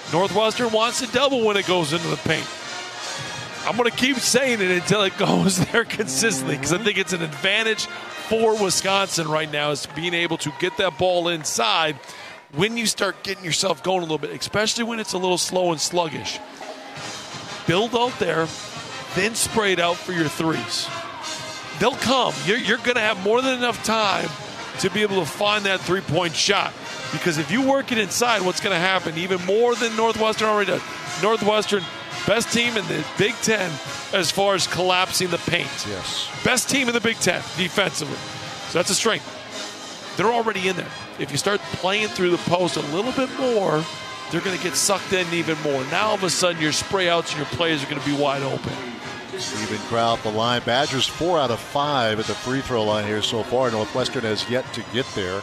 Northwestern wants to double when it goes into the paint. I'm going to keep saying it until it goes there consistently because I think it's an advantage for Wisconsin right now is being able to get that ball inside when you start getting yourself going a little bit, especially when it's a little slow and sluggish. Build out there, then spray it out for your threes. They'll come. You're going to have more than enough time to be able to find that three-point shot because if you work it inside, what's going to happen even more than Northwestern already does. Northwestern, best team in the Big Ten as far as collapsing the paint. Yes. Best team in the Big Ten defensively. So that's a strength. They're already in there. If you start playing through the post a little bit more, they're going to get sucked in even more. Now all of a sudden your spray outs and your plays are going to be wide open. Steven Crow at the line. Badgers 4 out of 5 at the free throw line here so far. Northwestern has yet to get there.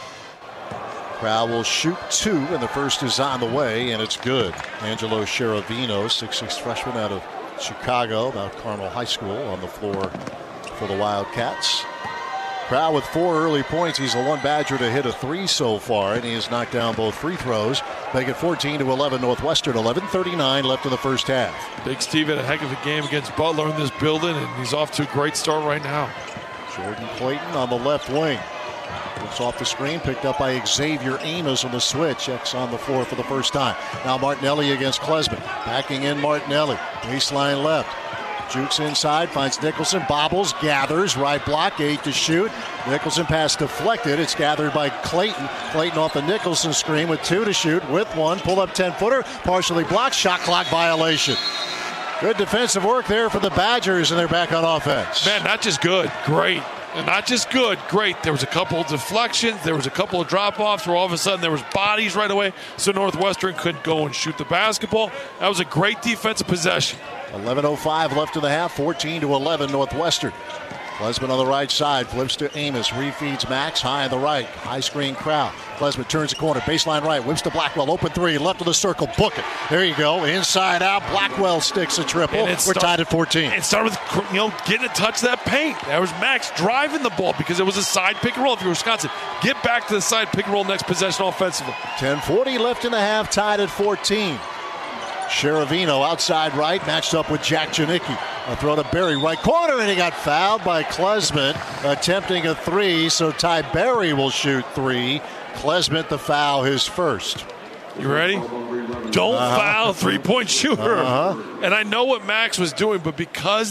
Crow will shoot 2, and the first is on the way, and it's good. Angelo Cheravino, 6'6" freshman out of Chicago, Mount Carmel High School, on the floor for the Wildcats. Crow with 4 early points. He's the one Badger to hit a 3 so far, and he has knocked down both free throws. Make it 14-11 Northwestern. 11:39 left in the first half. Big Steve had a heck of a game against Butler in this building, and he's off to a great start right now. Jordan Clayton on the left wing. Looks off the screen, picked up by Xavier Amos on the switch. X on the floor for the first time. Now Martinelli against Klesmit. Backing in Martinelli. Baseline left. Jukes inside, finds Nicholson, bobbles, gathers, right block, 8 to shoot. Nicholson pass deflected. It's gathered by Clayton. Clayton off the Nicholson screen with 2 to shoot, with 1. Pull up 10-footer, partially blocked, shot clock violation. Good defensive work there for the Badgers, and they're back on offense. Man, not just good, great. And not just good, great. There was a couple of deflections. There was a couple of drop-offs where all of a sudden there was bodies right away, so Northwestern couldn't go and shoot the basketball. That was a great defensive possession. 11:05 left in the half, 14-11 Northwestern. Klesmit on the right side, flips to Amos, refeeds Max, high on the right, high screen crowd. Klesmit turns the corner, baseline right, whips to Blackwell, open 3, left of the circle, book it. There you go, inside out, Blackwell sticks a triple. We're tied at 14. It started with, getting a touch of that paint. That was Max driving the ball because it was a side pick and roll. If you're Wisconsin, get back to the side pick and roll next possession offensively. 10:40 left in the half, tied at 14. Cheravino outside right, matched up with Jack Janicki. A throw to Berry, right corner, and he got fouled by Klesmit, attempting a 3, so Ty Berry will shoot 3. Klesmit the foul, his first. You ready? Don't foul three-point shooter. And I know what Max was doing, but because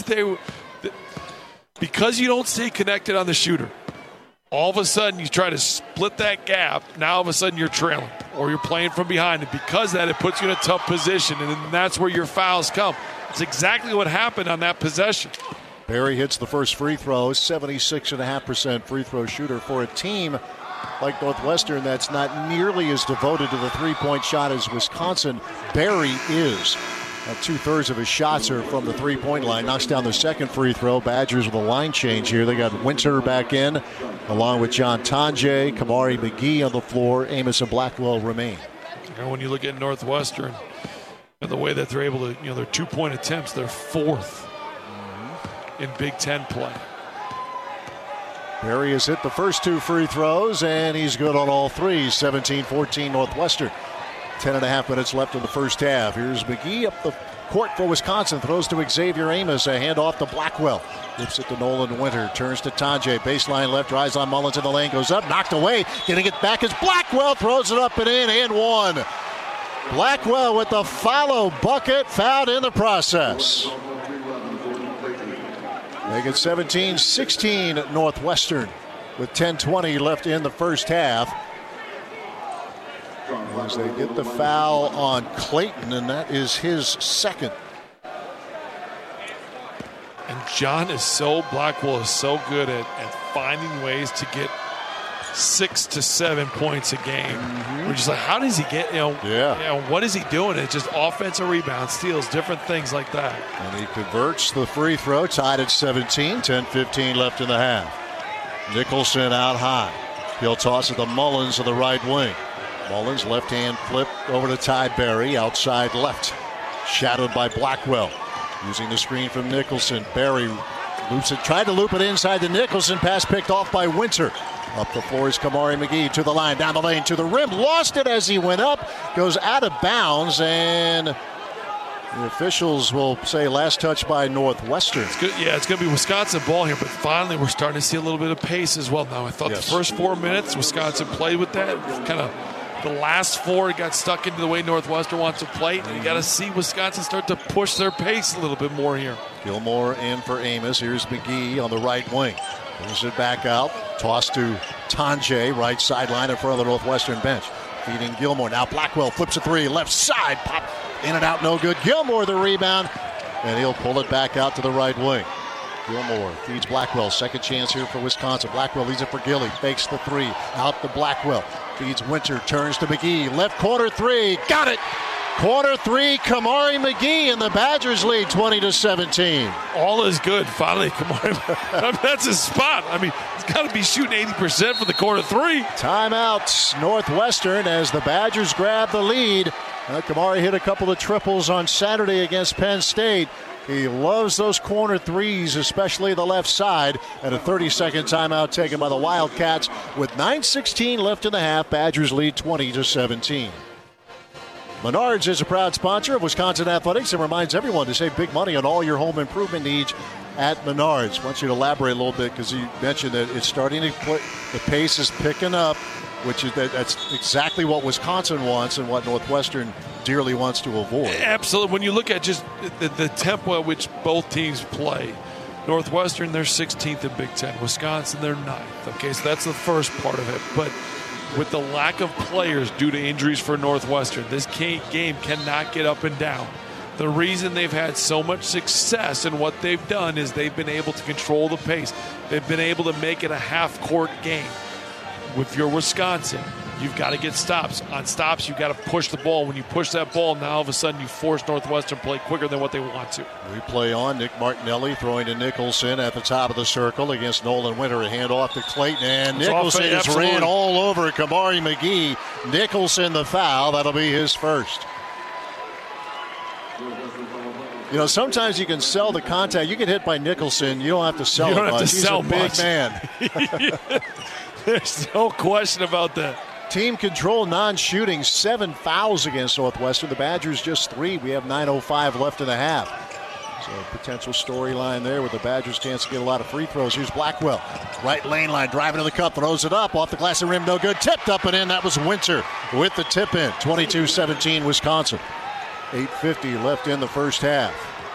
you don't stay connected on the shooter, all of a sudden you try to split that gap. Now all of a sudden you're trailing or you're playing from behind. And because of that, it puts you in a tough position. And that's where your fouls come. It's exactly what happened on that possession. Berry hits the first free throw, 76.5% free throw shooter for a team like Northwestern that's not nearly as devoted to the three-point shot as Wisconsin. Berry is. 2/3 of his shots are from the three-point line. Knocks down the second free throw. Badgers with a line change here. They got Winter back in, along with John Tonje, Kamari McGee on the floor. Amos and Blackwell remain. And when you look at Northwestern and the way that they're able to, their 2-point attempts, they're 4th in Big Ten play. Berry has hit the first 2 free throws, and he's good on all 3. 17-14 Northwestern. 10.5 minutes left in the first half. Here's McGee up the court for Wisconsin. Throws to Xavier Amos. A handoff to Blackwell. Flips it to Nolan Winter. Turns to Tonje. Baseline left. Drives on Mullins in the lane. Goes up. Knocked away. Getting it back is Blackwell. Throws it up and in. And 1. Blackwell with the follow bucket. Fouled in the process. Make it 17-16 Northwestern with 10:20 left in the first half. As they get the foul on Clayton, and that is his second. And Blackwell is so good at finding ways to get 6 to 7 points a game. We're just like, how does he get, what is he doing? It's just offensive rebounds, steals, different things like that. And he converts the free throw, tied at 17, 10:15 left in the half. Nicholson out high. He'll toss it to Mullins of the right wing. Mullins left hand flip over to Ty Berry, outside left. Shadowed by Blackwell. Using the screen from Nicholson. Berry loops it, tried to loop it inside to Nicholson. Pass picked off by Winter. Up the floor is Kamari McGee to the line, down the lane to the rim. Lost it as he went up. Goes out of bounds, and the officials will say last touch by Northwestern. It's good. Yeah, it's going to be Wisconsin ball here, but finally we're starting to see a little bit of pace as well now. I thought the first 4 minutes, Wisconsin played with that. Kind of the last 4 got stuck into the way Northwestern wants to play. And you got to see Wisconsin start to push their pace a little bit more here. Gilmore in for Amos. Here's McGee on the right wing. Brings it back out. Toss to Tanjay, right sideline in front of the Northwestern bench. Feeding Gilmore. Now Blackwell flips a 3. Left side. Pop. In and out. No good. Gilmore the rebound. And he'll pull it back out to the right wing. Gilmore feeds Blackwell. Second chance here for Wisconsin. Blackwell leads it for Gilly. Fakes the 3. Out to Blackwell. Feeds Winter. Turns to McGee. Left corner 3. Got it. Corner 3, Kamari McGee, and the Badgers lead 20-17. All is good. Finally, Kamari. That's his spot. He's got to be shooting 80% for the corner 3. Timeout, Northwestern, as the Badgers grab the lead. Kamari hit a couple of triples on Saturday against Penn State. He loves those corner 3s, especially the left side. And a 30-second timeout taken by the Wildcats with 9:16 left in the half. Badgers lead 20-17. Menards is a proud sponsor of Wisconsin Athletics and reminds everyone to save big money on all your home improvement needs at Menards. I want you to elaborate a little bit because you mentioned that it's starting to put, the pace is picking up, which is that's exactly what Wisconsin wants and what Northwestern dearly wants to avoid. Absolutely. When you look at just the tempo at which both teams play, Northwestern, they're 16th in Big Ten. Wisconsin, they're 9th. Okay, so that's the first part of it. But with the lack of players due to injuries for Northwestern, this game cannot get up and down. The reason they've had so much success in what they've done is they've been able to control the pace. They've been able to make it a half-court game. If you're Wisconsin, you've got to get stops. On stops, you've got to push the ball. When you push that ball, now all of a sudden you force Northwestern to play quicker than what they want to. We play on. Nick Martinelli throwing to Nicholson at the top of the circle against Nolan Winter. A handoff to Clayton, and Nicholson just ran all over Kamari McGee. Nicholson the foul. That'll be his first. You know, sometimes you can sell the contact. You get hit by Nicholson, you don't have to sell it much. He's a big man. There's no question about that. Team control, non-shooting, 7 fouls against Northwestern. The Badgers just 3. We have 9:05 left in the half. So potential storyline there with the Badgers' chance to get a lot of free throws. Here's Blackwell. Right lane line, driving to the cup, throws it up. Off the glass and rim, no good. Tipped up and in. That was Winter with the tip in. 22-17 Wisconsin. 8:50 left in the first half.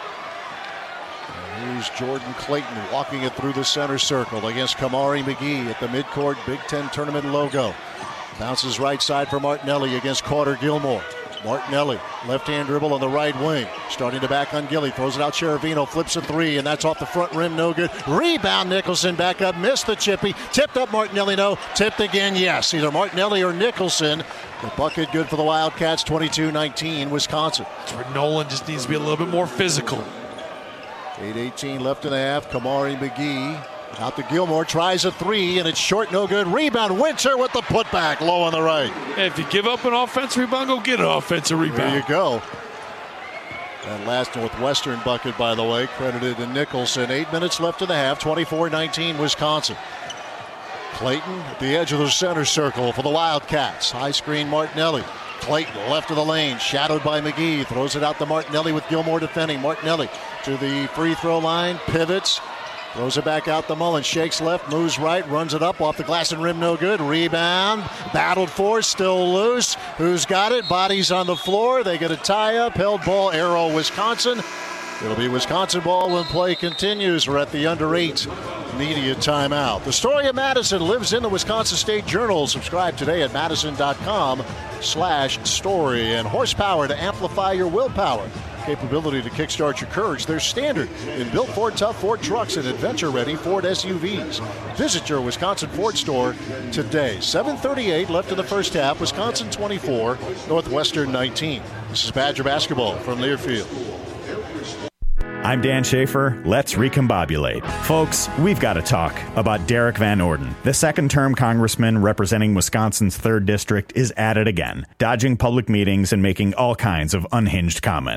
Here's Jordan Clayton walking it through the center circle against Kamari McGee at the midcourt Big Ten tournament logo. Bounces right side for Martinelli against Carter Gilmore. Martinelli, left-hand dribble on the right wing. Starting to back on Gilly. Throws it out. Cheravino flips a 3, and that's off the front rim. No good. Rebound. Nicholson back up. Missed the chippy. Tipped up Martinelli. No. Tipped again. Yes. Either Martinelli or Nicholson. The bucket good for the Wildcats. 22-19 Wisconsin. That's where Nolan just needs to be a little bit more physical. 8:18 left in the half. Kamari McGee out to Gilmore. Tries a 3, and it's short. No good. Rebound. Winter with the putback. Low on the right. Hey, if you give up an offensive rebound, go get an offensive rebound. There you go. That last Northwestern bucket, by the way, credited to Nicholson. 8 minutes left in the half. 24-19 Wisconsin. Clayton at the edge of the center circle for the Wildcats. High screen Martinelli. Clayton left of the lane, shadowed by McGee. Throws it out to Martinelli with Gilmore defending. Martinelli to the free throw line, pivots. Throws it back out to Mullen. Shakes left, moves right, runs it up off the glass and rim. No good. Rebound. Battled for, still loose. Who's got it? Bodies on the floor. They get a tie-up. Held ball, Arrow, Wisconsin. It'll be Wisconsin ball when play continues. We're at the under 8 media timeout. The story of Madison lives in the Wisconsin State Journal. Subscribe today at madison.com/story. And horsepower to amplify your willpower. Capability to kickstart your courage. They're standard in built Ford Tough Ford trucks and adventure-ready Ford SUVs. Visit your Wisconsin Ford store today. 7:38 left in the first half. Wisconsin 24, Northwestern 19. This is Badger basketball from Learfield. I'm Dan Schaefer. Let's recombobulate. Folks, we've got to talk about Derek Van Orden. The second-term congressman representing Wisconsin's 3rd District is at it again, dodging public meetings and making all kinds of unhinged comments.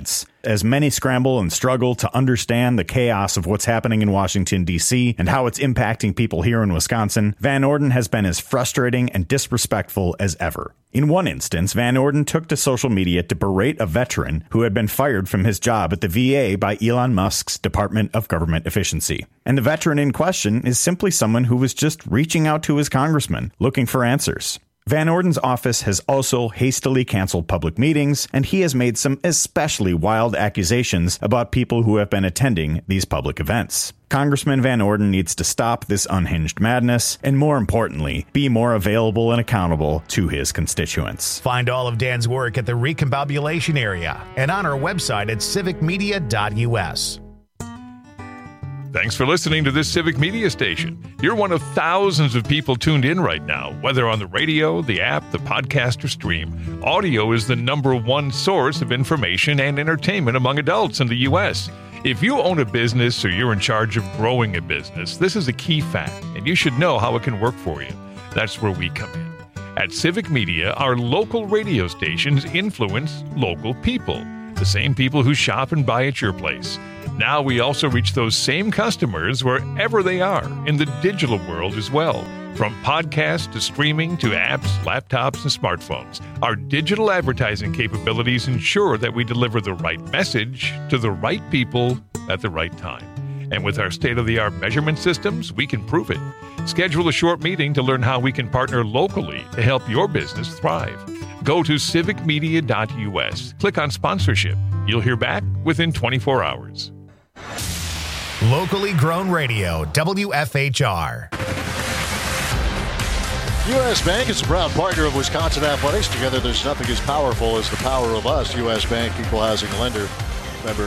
As many scramble and struggle to understand the chaos of what's happening in Washington, D.C., and how it's impacting people here in Wisconsin, Van Orden has been as frustrating and disrespectful as ever. In one instance, Van Orden took to social media to berate a veteran who had been fired from his job at the VA by Elon Musk's Department of Government Efficiency. And the veteran in question is simply someone who was just reaching out to his congressman, looking for answers. Van Orden's office has also hastily canceled public meetings, and he has made some especially wild accusations about people who have been attending these public events. Congressman Van Orden needs to stop this unhinged madness, and more importantly, be more available and accountable to his constituents. Find all of Dan's work at the Recombobulation area and on our website at civicmedia.us. Thanks for listening to this Civic Media Station. You're one of thousands of people tuned in right now, whether on the radio, the app, the podcast, or stream. Audio is the #1 source of information and entertainment among adults in the U.S. If you own a business or you're in charge of growing a business, this is a key fact, and you should know how it can work for you. That's where we come in. At Civic Media, our local radio stations influence local people, the same people who shop and buy at your place. Now we also reach those same customers wherever they are in the digital world as well. From podcasts to streaming to apps, laptops, and smartphones, our digital advertising capabilities ensure that we deliver the right message to the right people at the right time. And with our state-of-the-art measurement systems, we can prove it. Schedule a short meeting to learn how we can partner locally to help your business thrive. Go to civicmedia.us. Click on sponsorship. You'll hear back within 24 hours. Locally grown radio, WFHR. U.S. Bank is a proud partner of Wisconsin Athletics. Together, there's nothing as powerful as the power of us. U.S. Bank, equal housing lender. Member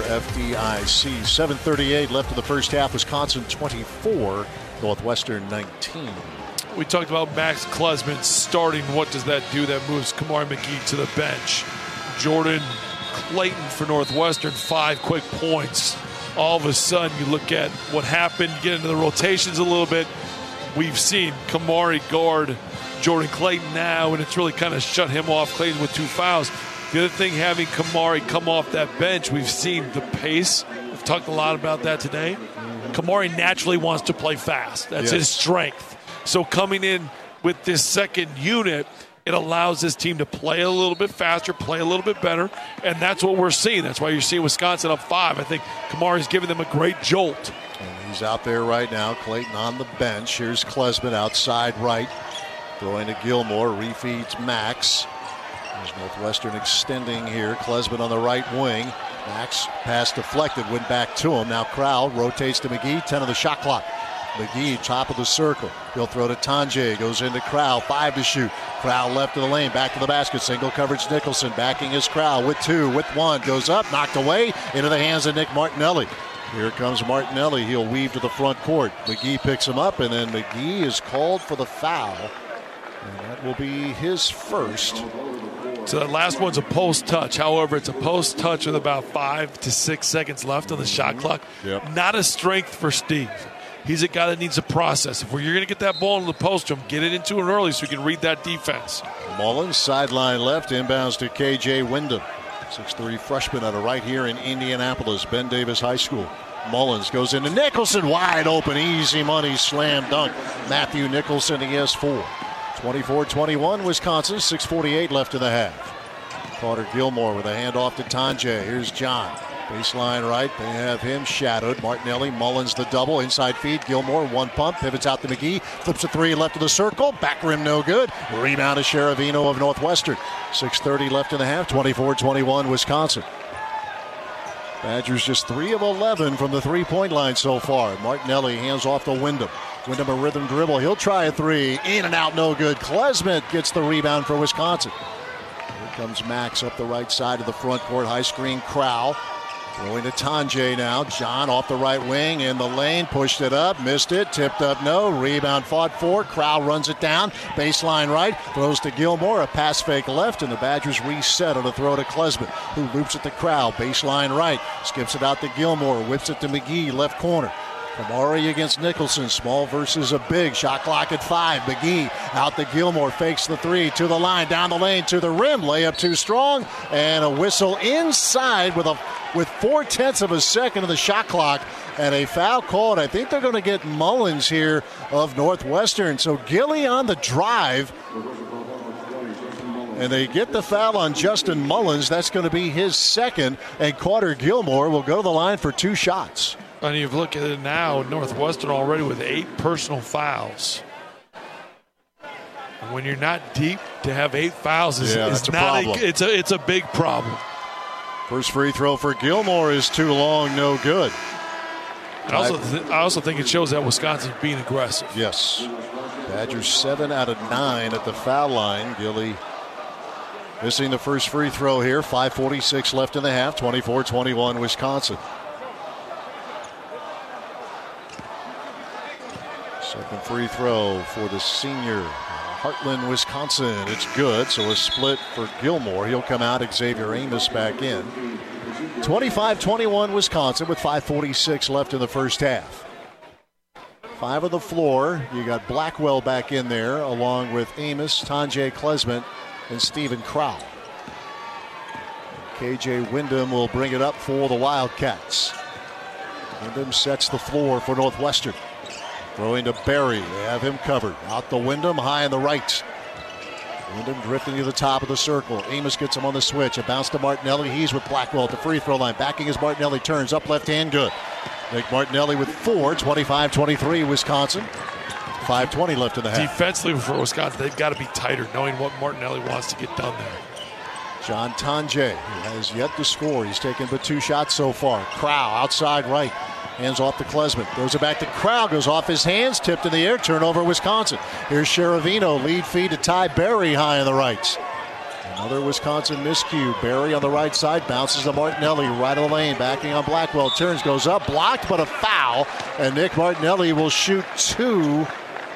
FDIC. 7:38 left in the first half. Wisconsin 24, Northwestern 19. We talked about Max Klesman starting. What does that do? That moves Kamari McGee to the bench. Jordan Clayton for Northwestern, 5 quick points. All of a sudden, you look at what happened, get into the rotations a little bit. We've seen Kamari guard Jordan Clayton now, and it's really kind of shut him off. Clayton with 2 fouls. The other thing, having Kamari come off that bench, we've seen the pace. We've talked a lot about that today. Kamari naturally wants to play fast. That's his strength. So coming in with this second unit, it allows this team to play a little bit faster, play a little bit better, and that's what we're seeing. That's why you're seeing Wisconsin up 5. I think Kamari's giving them a great jolt. And he's out there right now. Clayton on the bench. Here's Klesman outside right. Throwing to Gilmore. Refeeds Max. There's Northwestern extending here. Klesman on the right wing. Max pass deflected. Went back to him. Now Crowell rotates to McGee. 10 of the shot clock. McGee, top of the circle. He'll throw to Tanjay. Goes into Crowell. 5 to shoot. Crowell left of the lane. Back to the basket. Single coverage Nicholson. Backing his Crowell with 2. With 1. Goes up. Knocked away. Into the hands of Nick Martinelli. Here comes Martinelli. He'll weave to the front court. McGee picks him up. And then McGee is called for the foul. And that will be his first. So that last one's a post touch. However, it's a post touch with about 5 to 6 seconds left on the shot clock. Not a strength for Steve. He's a guy that needs a process. If you're going to get that ball in the post to him, get it into it early so you can read that defense. Mullins, sideline left, inbounds to K.J. Wyndham. 6'3" freshman out of right here in Indianapolis, Ben Davis High School. Mullins goes into Nicholson, wide open, easy money, slam dunk. Matthew Nicholson, he has 4. 24-21, Wisconsin, 6:48 left in the half. Carter Gilmore with a handoff to Tanjay. Here's John. Baseline right, they have him shadowed. Martinelli, Mullins the double, inside feed. Gilmore, 1 pump, pivots out to McGee. Flips a 3 left of the circle. Back rim no good. Rebound to Sheravino of Northwestern. 6:30 left in the half, 24-21, Wisconsin. Badgers just 3 of 11 from the 3-point line so far. Martinelli hands off to Wyndham. Wyndham a rhythm dribble. He'll try a 3. In and out, no good. Klesman gets the rebound for Wisconsin. Here comes Max up the right side of the front court. High screen Crowell. Throwing to Tanjay now. John off the right wing in the lane. Pushed it up. Missed it. Tipped up no. Rebound fought for. Crowell runs it down. Baseline right. Throws to Gilmore. A pass fake left. And the Badgers reset on a throw to Klesman, who loops it to Crowell. Baseline right. Skips it out to Gilmore. Whips it to McGee. Left corner. Kamari against Nicholson. Small versus a big. Shot clock at 5. McGee out to Gilmore. Fakes the 3 to the line. Down the lane to the rim. Layup too strong. And a whistle inside with 0.4 of a second of the shot clock. And a foul called. I think they're going to get Mullins here of Northwestern. So Gilly on the drive. And they get the foul on Justin Mullins. That's going to be his second. And Carter Gilmore will go to the line for 2 shots. And you look at it now, Northwestern already with 8 personal fouls. And when you're not deep, to have 8 fouls is that's not a problem. It's a big problem. First free throw for Gilmore is too long, no good. I also think it shows that Wisconsin's being aggressive. Yes. Badgers 7 out of 9 at the foul line. Gilly missing the first free throw here. 5:46 left in the half. 24-21 Wisconsin. Second free throw for the senior. Heartland, Wisconsin. It's good, so a split for Gilmore. He'll come out. Xavier Amos back in. 25-21 Wisconsin with 5:46 left in the first half. 5 on the floor. You got Blackwell back in there along with Amos, Tanjay Klesmit, and Stephen Crowell. KJ Wyndham will bring it up for the Wildcats. Wyndham sets the floor for Northwestern. Throwing to Berry. They have him covered. Out to Wyndham, high on the right. Wyndham drifting to the top of the circle. Amos gets him on the switch. A bounce to Martinelli. He's with Blackwell at the free throw line. Backing as Martinelli turns up left hand. Good. Nick Martinelli with 4. 25-23 Wisconsin. 5:20 left in the half. Defensively for Wisconsin, they've got to be tighter, knowing what Martinelli wants to get done there. John Tanjay, who has yet to score. He's taken but 2 shots so far. Crowell outside right. Hands off to Klesmit. Throws it back to Crowell. Goes off his hands. Tipped in the air. Turnover Wisconsin. Here's Sheravino. Lead feed to Ty Berry high on the right. Another Wisconsin miscue. Berry on the right side. Bounces to Martinelli. Right of the lane. Backing on Blackwell. Turns. Goes up. Blocked, but a foul. And Nick Martinelli will shoot 2.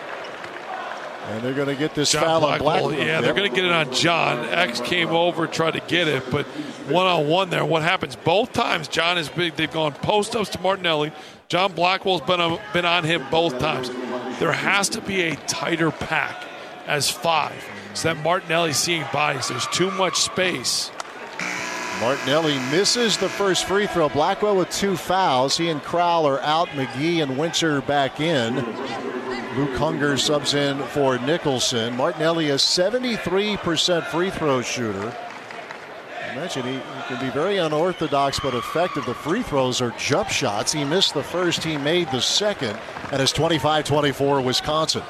And they're going to get this foul on Blackwell. Yeah, they're going to get it on John. X came over, tried to get it, but one-on-one there. What happens? Both times John is big. They've gone post-ups to Martinelli. John Blackwell's been on him both times. There has to be a tighter pack as 5 so that Martinelli's seeing bodies. There's too much space. Martinelli misses the first free throw. Blackwell with 2 fouls. He and Crowell are out. McGee and Winter back in. Luke Hunger subs in for Nicholson. Martinelli a 73% free throw shooter. I mentioned he can be very unorthodox but effective. The free throws are jump shots. He missed the first. He made the second. And it's 25-24 Wisconsin.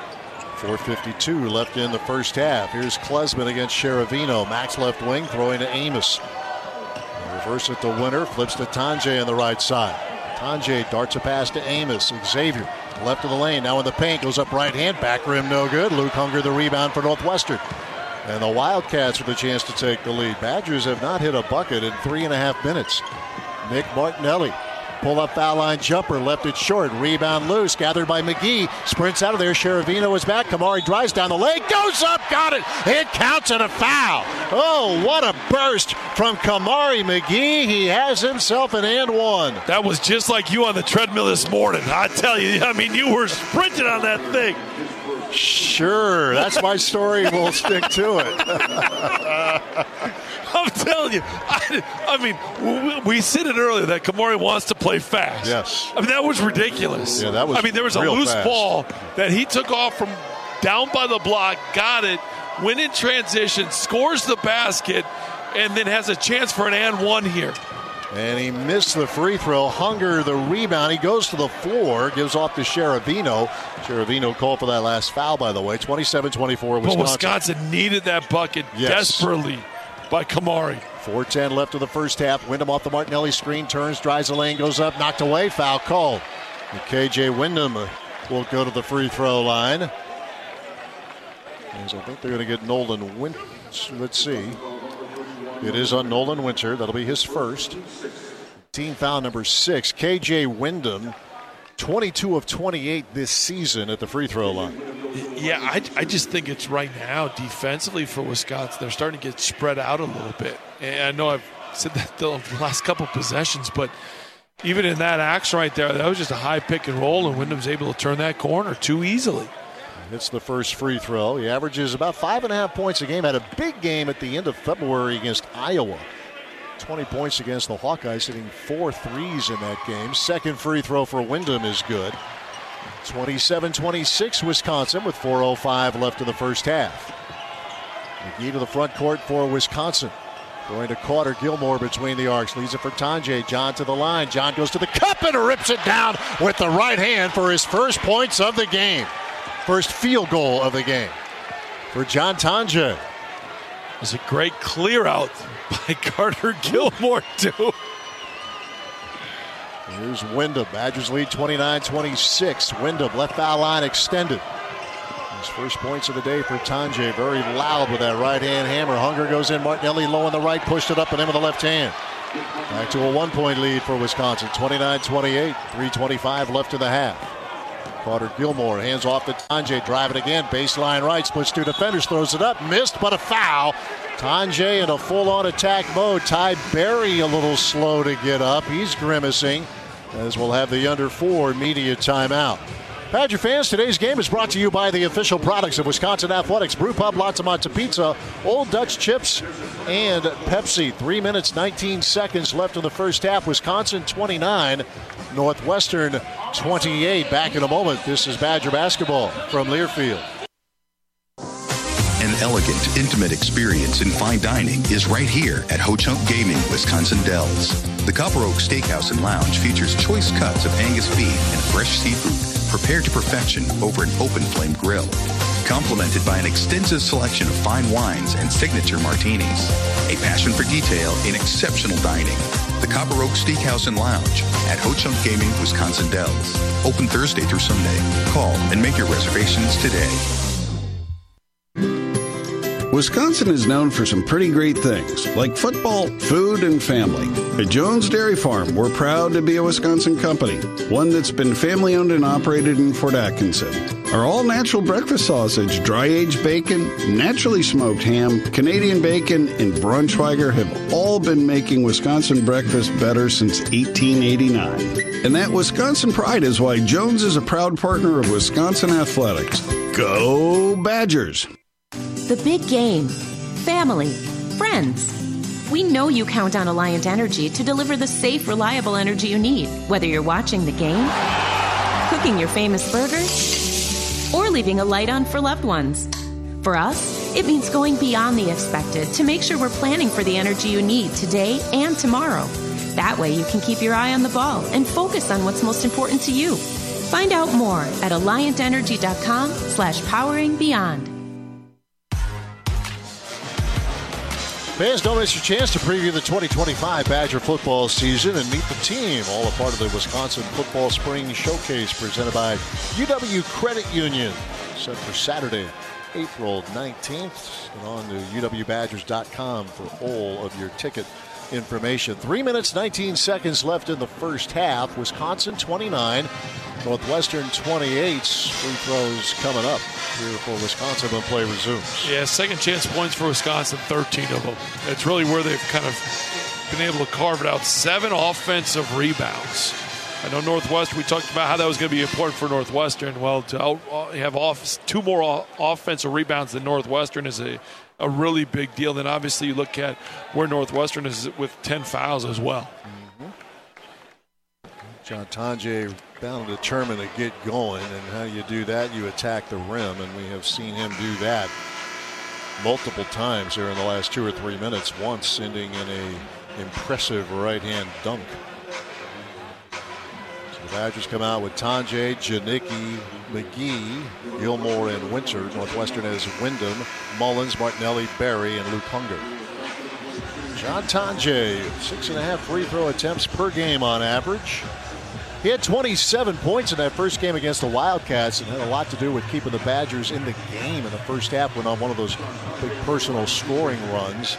4:52 left in the first half. Here's Klesmit against Sheravino. Max left wing throwing to Amos. Reverse it to Winter. Flips to Tanjay on the right side. Tanjay darts a pass to Amos. Xavier left of the lane. Now in the paint. Goes up right hand. Back rim no good. Luke Hunger the rebound for Northwestern. And the Wildcats with a chance to take the lead. Badgers have not hit a bucket in 3.5 minutes. Nick Martinelli. Pull up foul line jumper. Left it short. Rebound loose. Gathered by McGee. Sprints out of there. Sheravino is back. Kamari drives down the lane. Goes up. Got it. It counts and a foul. Oh, what a burst from Kamari McGee. He has himself an and 1. That was just like you on the treadmill this morning. I tell you, I mean, you were sprinting on that thing. Sure, that's my story. We'll stick to it. I'm telling you, I mean, we said it earlier that Kamari wants to play fast. Yes. I mean, that was ridiculous. Yeah, that was. I mean, there was a loose ball that he took off from down by the block, got it, went in transition, scores the basket, and then has a chance for an and 1 here. And he missed the free throw. Hunger the rebound. He goes to the floor, gives off to Sheravino. Sheravino called for that last foul, by the way. 27-24 Wisconsin. But Wisconsin needed that bucket desperately by Kamari. 4:10 left of the first half. Wyndham off the Martinelli screen, turns, drives the lane, goes up, knocked away, foul called. And KJ Wyndham will go to the free throw line. As I think they're going to get Nolan Winter. Let's see. It is on Nolan Winter. That'll be his first. Team foul number 6. KJ Wyndham, 22 of 28 this season at the free throw line. Yeah, I just think it's right now defensively for Wisconsin. They're starting to get spread out a little bit. And I know I've said that the last couple possessions, but even in that action right there, that was just a high pick and roll, and Wyndham's able to turn that corner too easily. Hits the first free throw. He averages about 5.5 points a game. Had a big game at the end of February against Iowa. 20 points against the Hawkeyes, hitting 4 threes in that game. Second free throw for Wyndham is good. 27-26 Wisconsin with 4:05 left in the first half. McGee to the front court for Wisconsin. Going to Carter Gilmore between the arcs. Leads it for Tonje. John to the line. John goes to the cup and rips it down with the right hand for his first points of the game. First field goal of the game for John Tonje. It was a great clear out by Carter Gilmore, too. Here's Wyndham. Badgers lead 29-26. Wyndham, left foul line extended. His first points of the day for Tonje. Very loud with that right hand hammer. Hunger goes in. Martinelli low on the right, pushed it up and in with the left hand. Back to a 1-point lead for Wisconsin. 29-28. 3:25 left in the half. Carter Gilmore hands off to Tonje. Drive it again. Baseline right. Splits 2 defenders. Throws it up. Missed, but a foul. Tonje in a full-on attack mode. Ty Berry a little slow to get up. He's grimacing as we'll have the under 4 media timeout. Badger fans, today's game is brought to you by the official products of Wisconsin Athletics, Brew Pub, Latzamonte Pizza, Old Dutch Chips, and Pepsi. 3 minutes, 19 seconds left in the first half. Wisconsin 29, Northwestern 28. Back in a moment. This is Badger basketball from Learfield. An elegant, intimate experience in fine dining is right here at Ho Chunk Gaming, Wisconsin Dells. The Copper Oak Steakhouse and Lounge features choice cuts of Angus beef and fresh seafood prepared to perfection over an open flame grill. Complemented by an extensive selection of fine wines and signature martinis. A passion for detail in exceptional dining. The Copper Oak Steakhouse and Lounge at Ho Chunk Gaming, Wisconsin Dells. Open Thursday through Sunday. Call and make your reservations today. Wisconsin is known for some pretty great things, like football, food, and family. At Jones Dairy Farm, we're proud to be a Wisconsin company, one that's been family-owned and operated in Fort Atkinson. Our all-natural breakfast sausage, dry-aged bacon, naturally smoked ham, Canadian bacon, and Braunschweiger have all been making Wisconsin breakfast better since 1889. And that Wisconsin pride is why Jones is a proud partner of Wisconsin Athletics. Go Badgers! The big game, family, friends. We know you count on Alliant Energy to deliver the safe, reliable energy you need, whether you're watching the game, cooking your famous burgers, or leaving a light on for loved ones. For us, it means going beyond the expected to make sure we're planning for the energy you need today and tomorrow. That way you can keep your eye on the ball and focus on what's most important to you. Find out more at alliantenergy.com/poweringbeyond. Fans, don't miss your chance to preview the 2025 Badger football season and meet the team. All a part of the Wisconsin Football Spring Showcase presented by UW Credit Union. Set for Saturday, April 19th. And on to UWBadgers.com for all of your ticket information. 3 minutes, 19 seconds left in the first half. Wisconsin 29, Northwestern 28. Free throws coming up here for Wisconsin when play resumes. Yeah, second chance points for Wisconsin, 13 of them. It's really where they've kind of been able to carve it out. 7 offensive rebounds. I know Northwestern, we talked about how that was going to be important for Northwestern. Well, to have 2 more offensive rebounds than Northwestern is a really big deal. Then obviously you look at where Northwestern is with 10 fouls as well. John Tonje bound and determined to get going, and how you do that, you attack the rim, and we have seen him do that multiple times here in the last 2 or 3 minutes, once ending in a impressive right-hand dunk. So the Badgers come out with Tonje, Janicki, McGee, Gilmore, and Winter. Northwestern has Wyndham, Mullins, Martinelli, Berry, and Luke Hunger. John Tonje, 6.5 free throw attempts per game on average. He had 27 points in that first game against the Wildcats and had a lot to do with keeping the Badgers in the game in the first half, went on one of those big personal scoring runs.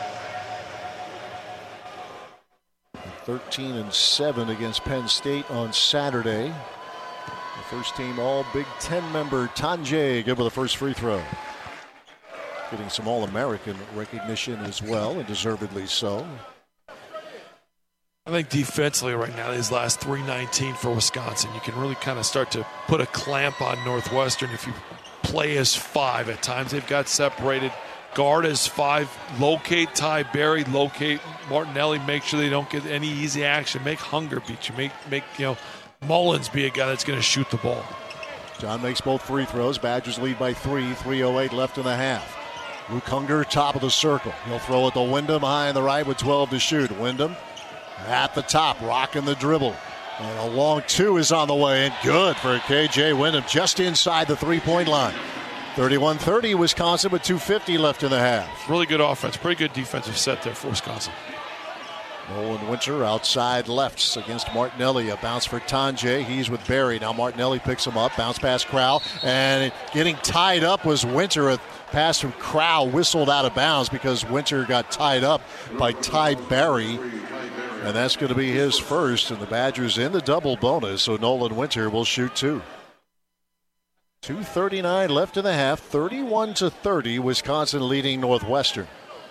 13-7 against Penn State on Saturday. The first team all Big Ten member Tonje good with the first free throw. Getting some All-American recognition as well, and deservedly so. I think defensively right now, these last 3:19 for Wisconsin, you can really kind of start to put a clamp on Northwestern if you play as 5. At times they've got separated. Guard as 5. Locate Ty Berry. Locate Martinelli. Make sure they don't get any easy action. Make Hunger beat you. Make Mullins be a guy that's going to shoot the ball. John makes both free throws. Badgers lead by 3. 3:08 left in the half. Luke Hunger, top of the circle. He'll throw it to Wyndham high on the right with 12 to shoot. Wyndham at the top, rocking the dribble. And a long 2 is on the way, and good for KJ Wyndham, just inside the three-point line. 31-30 Wisconsin with 2:50 left in the half. Really good offense. Pretty good defensive set there for Wisconsin. Nolan Winter outside lefts against Martinelli. A bounce for Tanjay. He's with Barry. Now Martinelli picks him up. Bounce past Crowell. And getting tied up was Winter. A pass from Crowell whistled out of bounds because Winter got tied up by Ty Barry. And that's going to be his first. And the Badgers in the double bonus. So Nolan Winter will shoot 2. 2:39 left in the half. 31-30. Wisconsin leading Northwestern.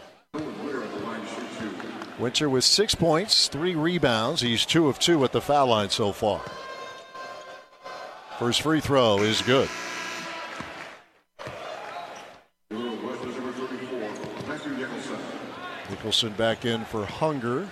Winter with 6 points, 3 rebounds. He's 2 of 2 at the foul line so far. First free throw is good. Nicholson back in for Hunger.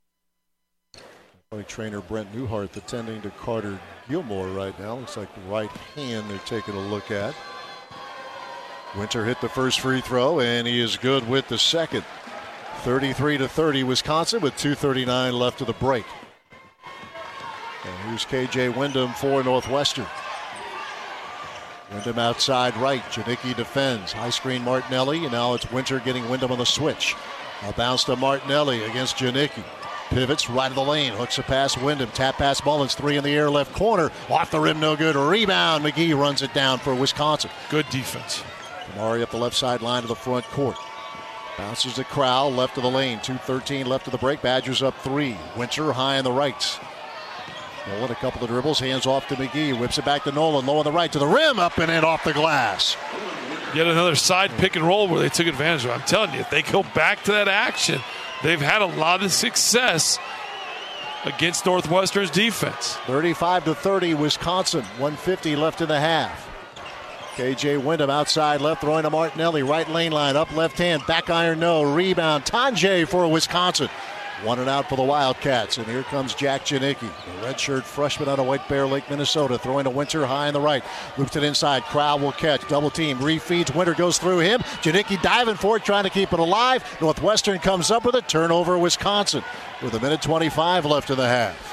Trainer Brent Newhart attending to Carter Gilmore right now. Looks like the right hand they're taking a look at. Winter hit the first free throw, and he is good with the second. 33-30 Wisconsin with 2:39 left of the break. And here's KJ Wyndham for Northwestern. Wyndham outside right. Janicki defends. High screen Martinelli, and now it's Winter getting Wyndham on the switch. A bounce to Martinelli against Janicki. Pivots right of the lane. Hooks a pass Wyndham. Tap pass Mullins. 3 in the air left corner. Off the rim, no good. Rebound. McGee runs it down for Wisconsin. Good defense. Kamari up the left side line to the front court. Bounces to Crowell, left of the lane. 2:13 left of the break. Badgers up 3. Winter high on the right. Nolan a couple of dribbles. Hands off to McGee. Whips it back to Nolan. Low on the right to the rim. Up and in off the glass. Yet another side pick and roll where they took advantage of it. I'm telling you, if they go back to that action, they've had a lot of success against Northwestern's defense. 35-30 Wisconsin. 1:50 left in the half. KJ Wyndham outside left, throwing to Martinelli. Right lane line, up left hand, back iron no. Rebound, Tanjay for Wisconsin. 1 and out for the Wildcats. And here comes Jack Janicki, the redshirt freshman out of White Bear Lake, Minnesota, throwing to Winter high on the right. Loops it inside. Crowell will catch. Double team. Refeeds. Winter goes through him. Janicki diving for it, trying to keep it alive. Northwestern comes up with a turnover. Wisconsin with 1:25 left in the half.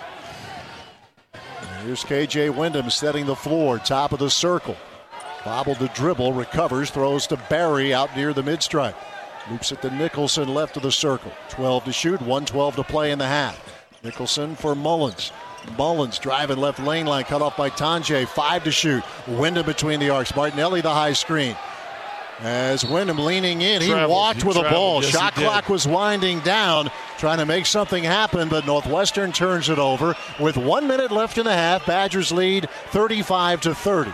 And here's KJ Wyndham setting the floor, top of the circle. Bobbled the dribble, recovers, throws to Barry out near the mid-stripe. Loops it to Nicholson, left of the circle. 12 to shoot, 1:12 to play in the half. Nicholson for Mullins. Mullins driving left lane line, cut off by Tanjay. 5 to shoot. Wyndham between the arcs. Martinelli the high screen. As Wyndham leaning in, he walked with a ball. Yes, shot clock was winding down, trying to make something happen, but Northwestern turns it over. With 1 minute left in the half, Badgers lead 35-30.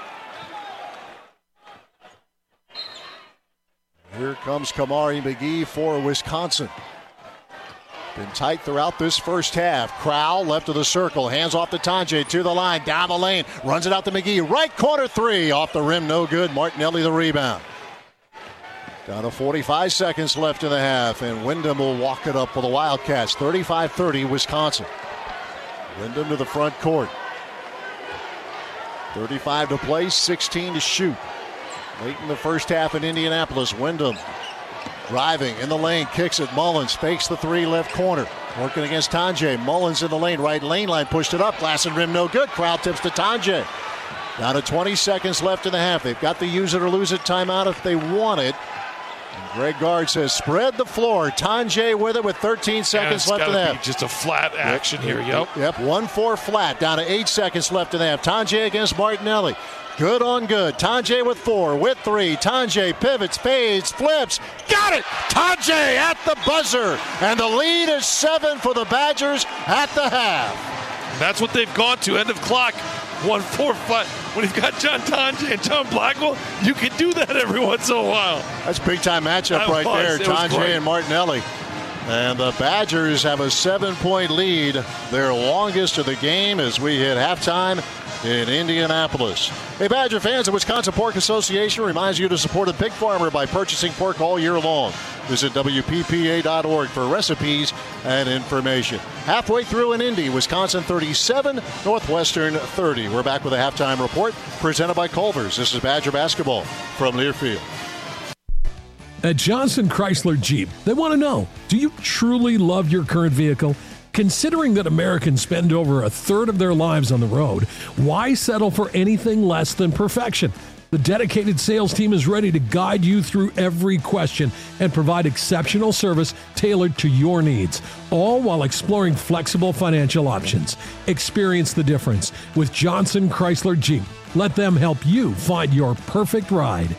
Here comes Kamari McGee for Wisconsin. Been tight throughout this first half. Crowell left of the circle. Hands off to Tanjay to the line. Down the lane. Runs it out to McGee. Right corner 3. Off the rim. No good. Martinelli the rebound. Down to 45 seconds left in the half. And Wyndham will walk it up for the Wildcats. 35-30 Wisconsin. Wyndham to the front court. 35 to play. 16 to shoot. Late in the first half in Indianapolis, Wyndham driving in the lane, kicks it. Mullins fakes the 3 left corner. Working against Tanjay. Mullins in the lane, right lane line, pushed it up. Glass and rim, no good. Crowd tips to Tanjay. Down to 20 seconds left in the half. They've got the use it or lose it timeout if they want it. And Greg Gard says, spread the floor. Tanjay with it with 13 seconds left in the half. Just a flat action here. Yep. 1-4 flat. Down to 8 seconds left in the half. Tanjay against Martinelli. Good on good. Tanjay with 4, with 3. Tanjay pivots, fades, flips. Got it! Tanjay at the buzzer. And the lead is 7 for the Badgers at the half. That's what they've gone to. End of clock. 1-4 flat. When you've got John Tanjay and John Blackwell, you can do that every once in a while. That's a big-time matchup right there. Tanjay and Martinelli. And the Badgers have a 7-point lead, their longest of the game as we hit halftime in Indianapolis. Hey, Badger fans, the Wisconsin Pork Association reminds you to support a pig farmer by purchasing pork all year long. Visit WPPA.org for recipes and information. Halfway through in Indy, Wisconsin 37, Northwestern 30. We're back with a halftime report presented by Culver's. This is Badger basketball from Learfield. At Johnson Chrysler Jeep, they want to know, do you truly love your current vehicle? Considering that Americans spend over a third of their lives on the road, why settle for anything less than perfection? The dedicated sales team is ready to guide you through every question and provide exceptional service tailored to your needs, all while exploring flexible financial options. Experience the difference with Johnson Chrysler Jeep. Let them help you find your perfect ride.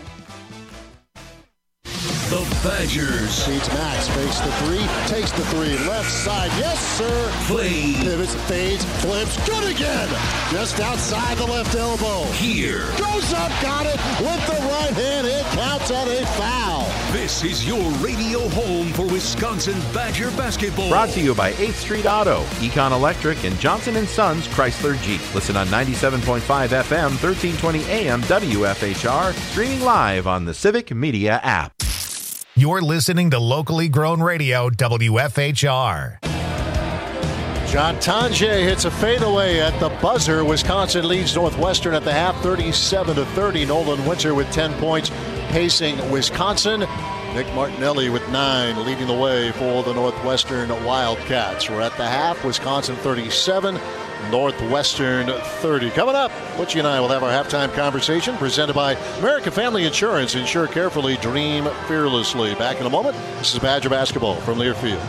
The Badgers. Beats Max, fakes the three, takes the three, left side, yes sir. Play. Pivots, fades, flips, good again. Just outside the left elbow. Here. Goes up, got it, with the right hand, it counts at a foul. This is your radio home for Wisconsin Badger basketball. Brought to you by 8th Street Auto, Econ Electric, and Johnson & Sons Chrysler Jeep. Listen on 97.5 FM, 1320 AM WFHR, streaming live on the Civic Media app. You're listening to locally grown radio, WFHR. John Tonje hits a fadeaway at the buzzer. Wisconsin leads Northwestern at the half, 37-30. Nolan Winter with 10 points, pacing Wisconsin. Nick Martinelli with 9, leading the way for the Northwestern Wildcats. We're at the half, Wisconsin 37, Northwestern 30. Coming up, Butchie and I will have our halftime conversation presented by American Family Insurance. Insure carefully, dream fearlessly. Back in a moment. This is Badger basketball from Learfield.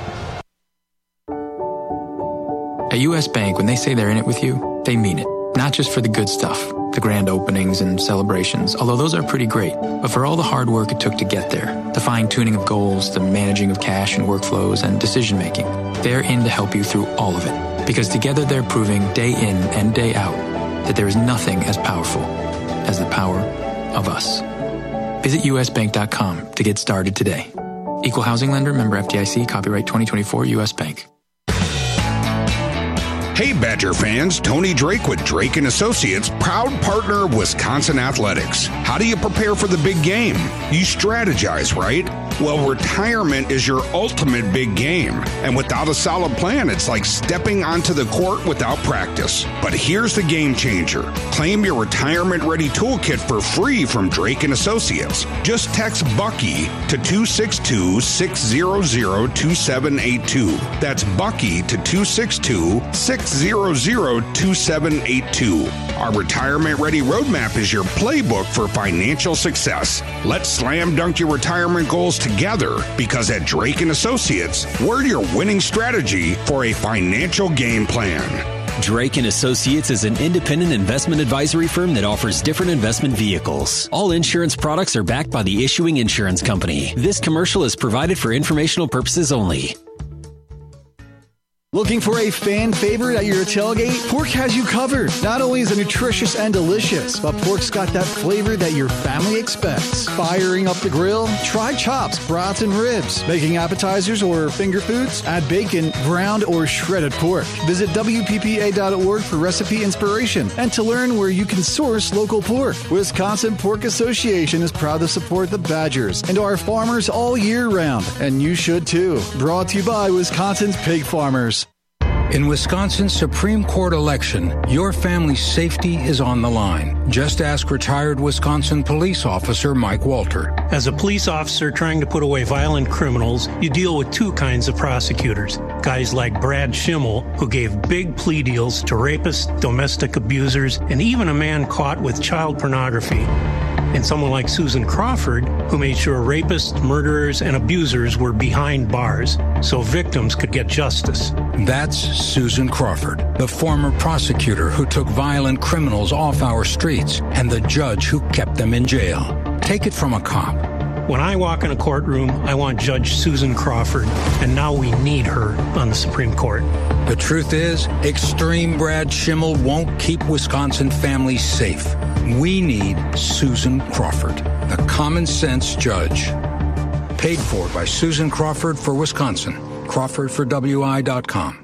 At U.S. Bank, when they say they're in it with you, they mean it. Not just for the good stuff, the grand openings and celebrations, although those are pretty great, but for all the hard work it took to get there, the fine-tuning of goals, the managing of cash and workflows, and decision-making. They're in to help you through all of it, because together they're proving day in and day out that there is nothing as powerful as the power of us. Visit usbank.com to get started today. Equal housing lender, member FDIC, copyright 2024, U.S. Bank. Hey Badger fans, Tony Drake with Drake & Associates, proud partner of Wisconsin Athletics. How do you prepare for the big game? You strategize, right? Well, retirement is your ultimate big game. And without a solid plan, it's like stepping onto the court without practice. But here's the game changer. Claim your retirement-ready toolkit for free from Drake & Associates. Just text Bucky to 262-600-2782. That's Bucky to 262-600-2782. Our retirement-ready roadmap is your playbook for financial success. Let's slam dunk your retirement goals together, because at Drake & Associates, we're your winning strategy for a financial game plan. Drake & Associates is an independent investment advisory firm that offers different investment vehicles. All insurance products are backed by the issuing insurance company. This commercial is provided for informational purposes only. Looking for a fan favorite at your tailgate? Pork has you covered. Not only is it nutritious and delicious, but pork's got that flavor that your family expects. Firing up the grill? Try chops, brats, and ribs. Making appetizers or finger foods? Add bacon, ground, or shredded pork. Visit WPPA.org for recipe inspiration and to learn where you can source local pork. Wisconsin Pork Association is proud to support the Badgers and our farmers all year round, and you should too. Brought to you by Wisconsin's Pig Farmers. In Wisconsin's Supreme Court election, your family's safety is on the line. Just ask retired Wisconsin police officer Mike Walter. As a police officer trying to put away violent criminals, you deal with two kinds of prosecutors. Guys like Brad Schimmel, who gave big plea deals to rapists, domestic abusers, and even a man caught with child pornography. And someone like Susan Crawford, who made sure rapists, murderers, and abusers were behind bars so victims could get justice. That's Susan Crawford, the former prosecutor who took violent criminals off our streets and the judge who kept them in jail. Take it from a cop. When I walk in a courtroom, I want Judge Susan Crawford, and now we need her on the Supreme Court. The truth is, extreme Brad Schimmel won't keep Wisconsin families safe. We need Susan Crawford, the common sense judge. Paid for by Susan Crawford for Wisconsin. Crawford for WI.com.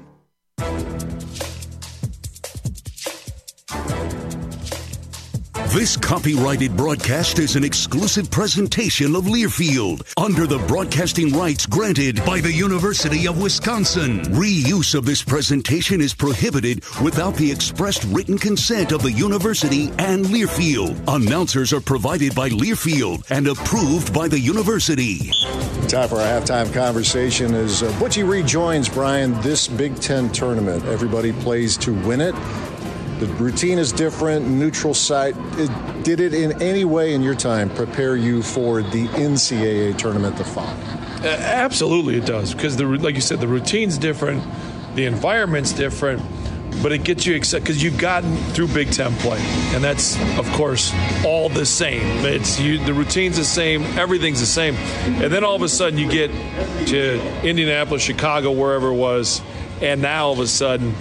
This copyrighted broadcast is an exclusive presentation of Learfield under the broadcasting rights granted by the University of Wisconsin. Reuse of this presentation is prohibited without the expressed written consent of the university and Learfield. Announcers are provided by Learfield and approved by the university. Time for our halftime conversation as Butchie rejoins, Brian, this Big Ten tournament. Everybody plays to win it. The routine is different, neutral site. Did it in any way in your time prepare you for the NCAA tournament to follow? Absolutely it does, because like you said, the routine's different, the environment's different, but it gets you excited because you've gotten through Big Ten play, and that's, of course, all the same. The routine's the same, everything's the same, and then all of a sudden you get to Indianapolis, Chicago, wherever it was, and now all of a sudden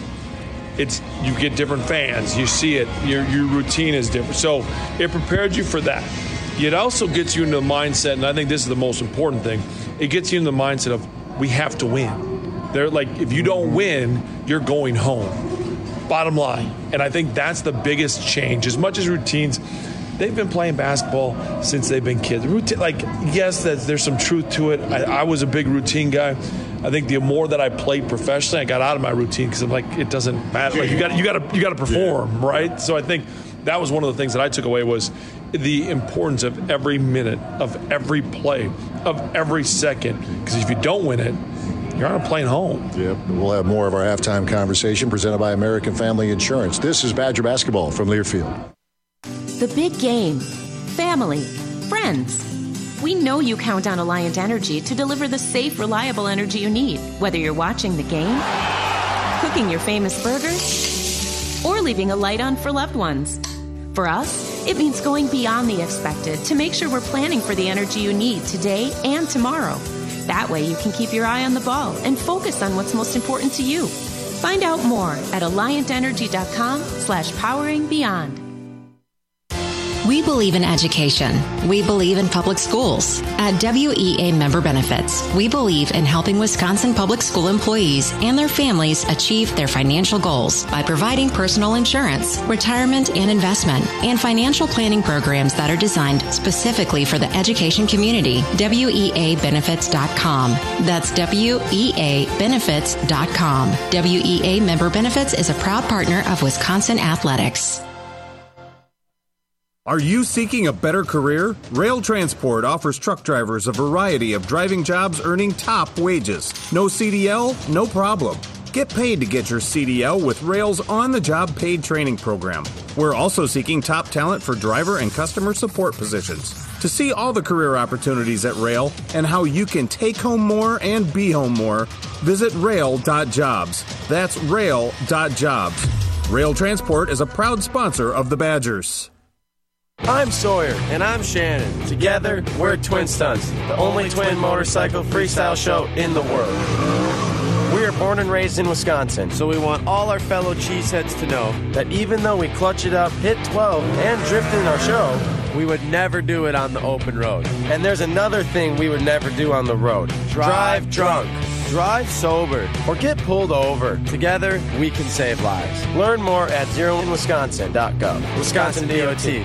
you get different fans. You see it. Your routine is different. So it prepared you for that. It also gets you into the mindset, and I think this is the most important thing. It gets you in the mindset of we have to win. They're like, if you don't win, you're going home. Bottom line. And I think that's the biggest change. As much as routines, they've been playing basketball since they've been kids. Yes, there's some truth to it. I was a big routine guy. I think the more that I played professionally, I got out of my routine because I'm like, it doesn't matter. Like you got to perform, right? So I think that was one of the things that I took away was the importance of every minute, of every play, of every second. Because if you don't win it, you're not playing home. Yep. We'll have more of our halftime conversation presented by American Family Insurance. This is Badger Basketball from Learfield. The big game. Family. Friends. We know you count on Alliant Energy to deliver the safe, reliable energy you need, whether you're watching the game, cooking your famous burgers, or leaving a light on for loved ones. For us, it means going beyond the expected to make sure we're planning for the energy you need today and tomorrow. That way you can keep your eye on the ball and focus on what's most important to you. Find out more at AlliantEnergy.com/poweringBeyond. We believe in education. We believe in public schools. At WEA Member Benefits, we believe in helping Wisconsin public school employees and their families achieve their financial goals by providing personal insurance, retirement and investment, and financial planning programs that are designed specifically for the education community. WEAbenefits.com. That's WEAbenefits.com. WEA Member Benefits is a proud partner of Wisconsin Athletics. Are you seeking a better career? Rail Transport offers truck drivers a variety of driving jobs earning top wages. No CDL? No problem. Get paid to get your CDL with Rail's on-the-job paid training program. We're also seeking top talent for driver and customer support positions. To see all the career opportunities at Rail and how you can take home more and be home more, visit rail.jobs. That's rail.jobs. Rail Transport is a proud sponsor of the Badgers. I'm Sawyer, and I'm Shannon. Together, we're Twin Stunts, the only twin motorcycle freestyle show in the world. We are born and raised in Wisconsin, so we want all our fellow cheeseheads to know that even though we clutch it up, hit 12, and drift in our show, we would never do it on the open road. And there's another thing we would never do on the road. Drive drunk. Drive sober or get pulled over. Together, we can save lives. Learn more at zeroinwisconsin.gov. Wisconsin DOT.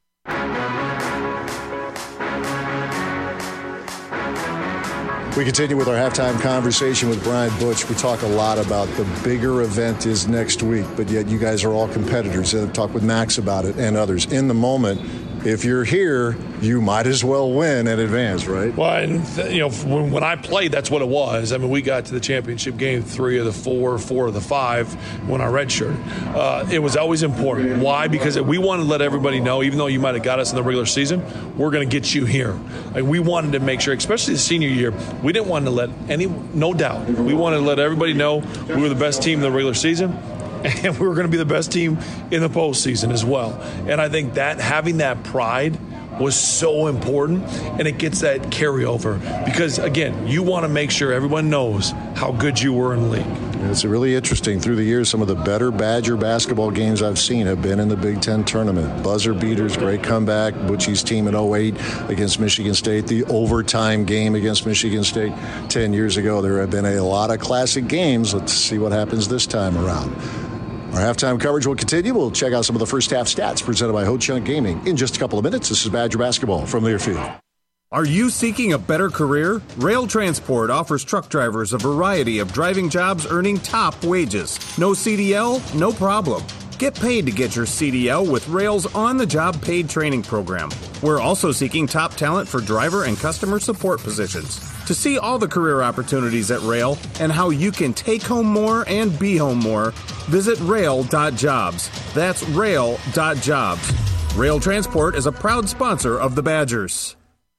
We continue with our halftime conversation with Brian Butch. We talk a lot about the bigger event is next week, but yet you guys are all competitors. I've talked with Max about it and others. In the moment, if you're here, you might as well win and advance, right? Well, and when I played, that's what it was. I mean, we got to the championship game 3 of the 4, 4 of the 5 when I redshirted. It was always important. Why? Because we wanted to let everybody know, even though you might have got us in the regular season, we're going to get you here. Like, we wanted to make sure, especially the senior year, we didn't want to let no doubt. We wanted to let everybody know we were the best team in the regular season. And we were going to be the best team in the postseason as well. And I think that having that pride was so important, and it gets that carryover because, again, you want to make sure everyone knows how good you were in the league. It's really interesting. Through the years, some of the better Badger basketball games I've seen have been in the Big Ten tournament. Buzzer beaters, great comeback. Butchie's team in 08 against Michigan State. The overtime game against Michigan State 10 years ago. There have been a lot of classic games. Let's see what happens this time around. Our halftime coverage will continue. We'll check out some of the first half stats presented by Ho-Chunk Gaming in just a couple of minutes. This is Badger Basketball from Learfield. Are you seeking a better career? Rail Transport offers truck drivers a variety of driving jobs earning top wages. No CDL? No problem. Get paid to get your CDL with Rail's on-the-job paid training program. We're also seeking top talent for driver and customer support positions. To see all the career opportunities at Rail and how you can take home more and be home more, visit rail.jobs. That's rail.jobs. Rail Transport is a proud sponsor of the Badgers.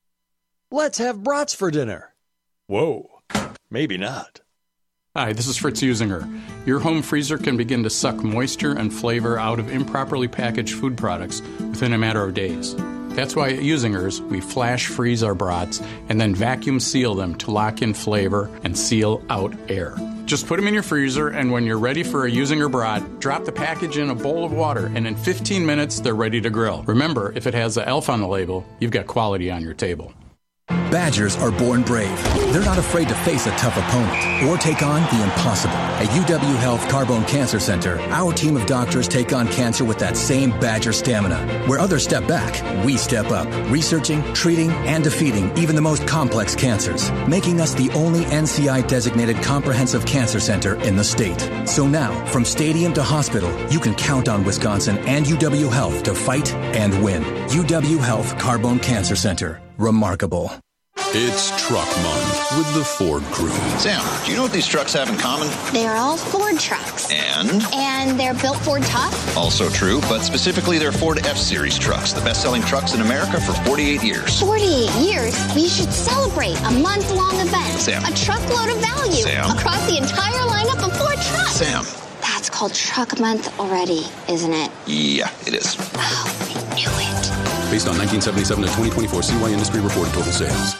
Let's have brats for dinner. Whoa, maybe not. Hi, this is Fritz Usinger. Your home freezer can begin to suck moisture and flavor out of improperly packaged food products within a matter of days. That's why at Usinger's, we flash freeze our brats and then vacuum seal them to lock in flavor and seal out air. Just put them in your freezer, and when you're ready for a Usinger brat, drop the package in a bowl of water, and in 15 minutes, they're ready to grill. Remember, if it has the ELF on the label, you've got quality on your table. Badgers are born brave. They're not afraid to face a tough opponent or take on the impossible. At UW Health Carbone Cancer Center, our team of doctors take on cancer with that same Badger stamina. Where others step back, we step up, researching, treating, and defeating even the most complex cancers, making us the only NCI-designated comprehensive cancer center in the state. So now, from stadium to hospital, you can count on Wisconsin and UW Health to fight and win. UW Health Carbone Cancer Center. Remarkable. It's Truck Month with the Ford crew. Sam, do you know what these trucks have in common? They're all Ford trucks. And they're built Ford tough? Also true, but specifically they're Ford F-Series trucks, the best-selling trucks in America for 48 years. 48 years? We should celebrate a month-long event. Sam. A truckload of value. Sam. Across the entire lineup of Ford trucks. Sam. That's called Truck Month already, isn't it? Yeah, it is. Oh, I knew it. Based on 1977 to 2024 CY Industry reported total sales.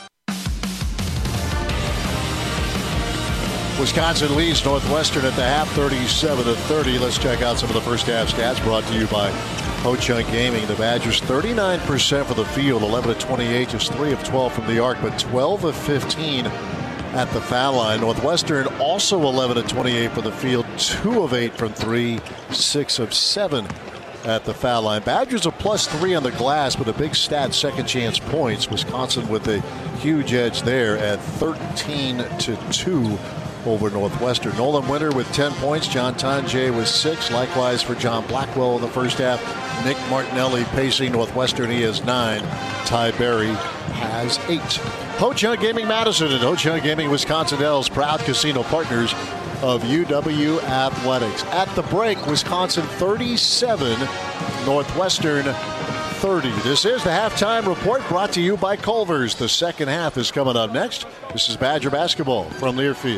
Wisconsin leads Northwestern at the half, 37-30. Let's check out some of the first half stats brought to you by Ho-Chunk Gaming. The Badgers 39% for the field, 11 of 28, just 3 of 12 from the arc, but 12 of 15 at the foul line. Northwestern also 11 of 28 for the field, 2 of 8 from 3, 6 of 7 at the foul line. Badgers are +3 on the glass, but a big stat, second chance points. Wisconsin with a huge edge there at 13-2 over Northwestern. Nolan Winter with 10 points. John Tonje with 6. Likewise for John Blackwell in the first half. Nick Martinelli pacing Northwestern. He has 9. Ty Berry has 8. Ho-Chunk Gaming Madison and Ho-Chunk Gaming Wisconsin Dells, proud casino partners of UW Athletics. At the break, Wisconsin 37, Northwestern 30. This is the halftime report brought to you by Culver's. The second half is coming up next. This is Badger Basketball from Learfield.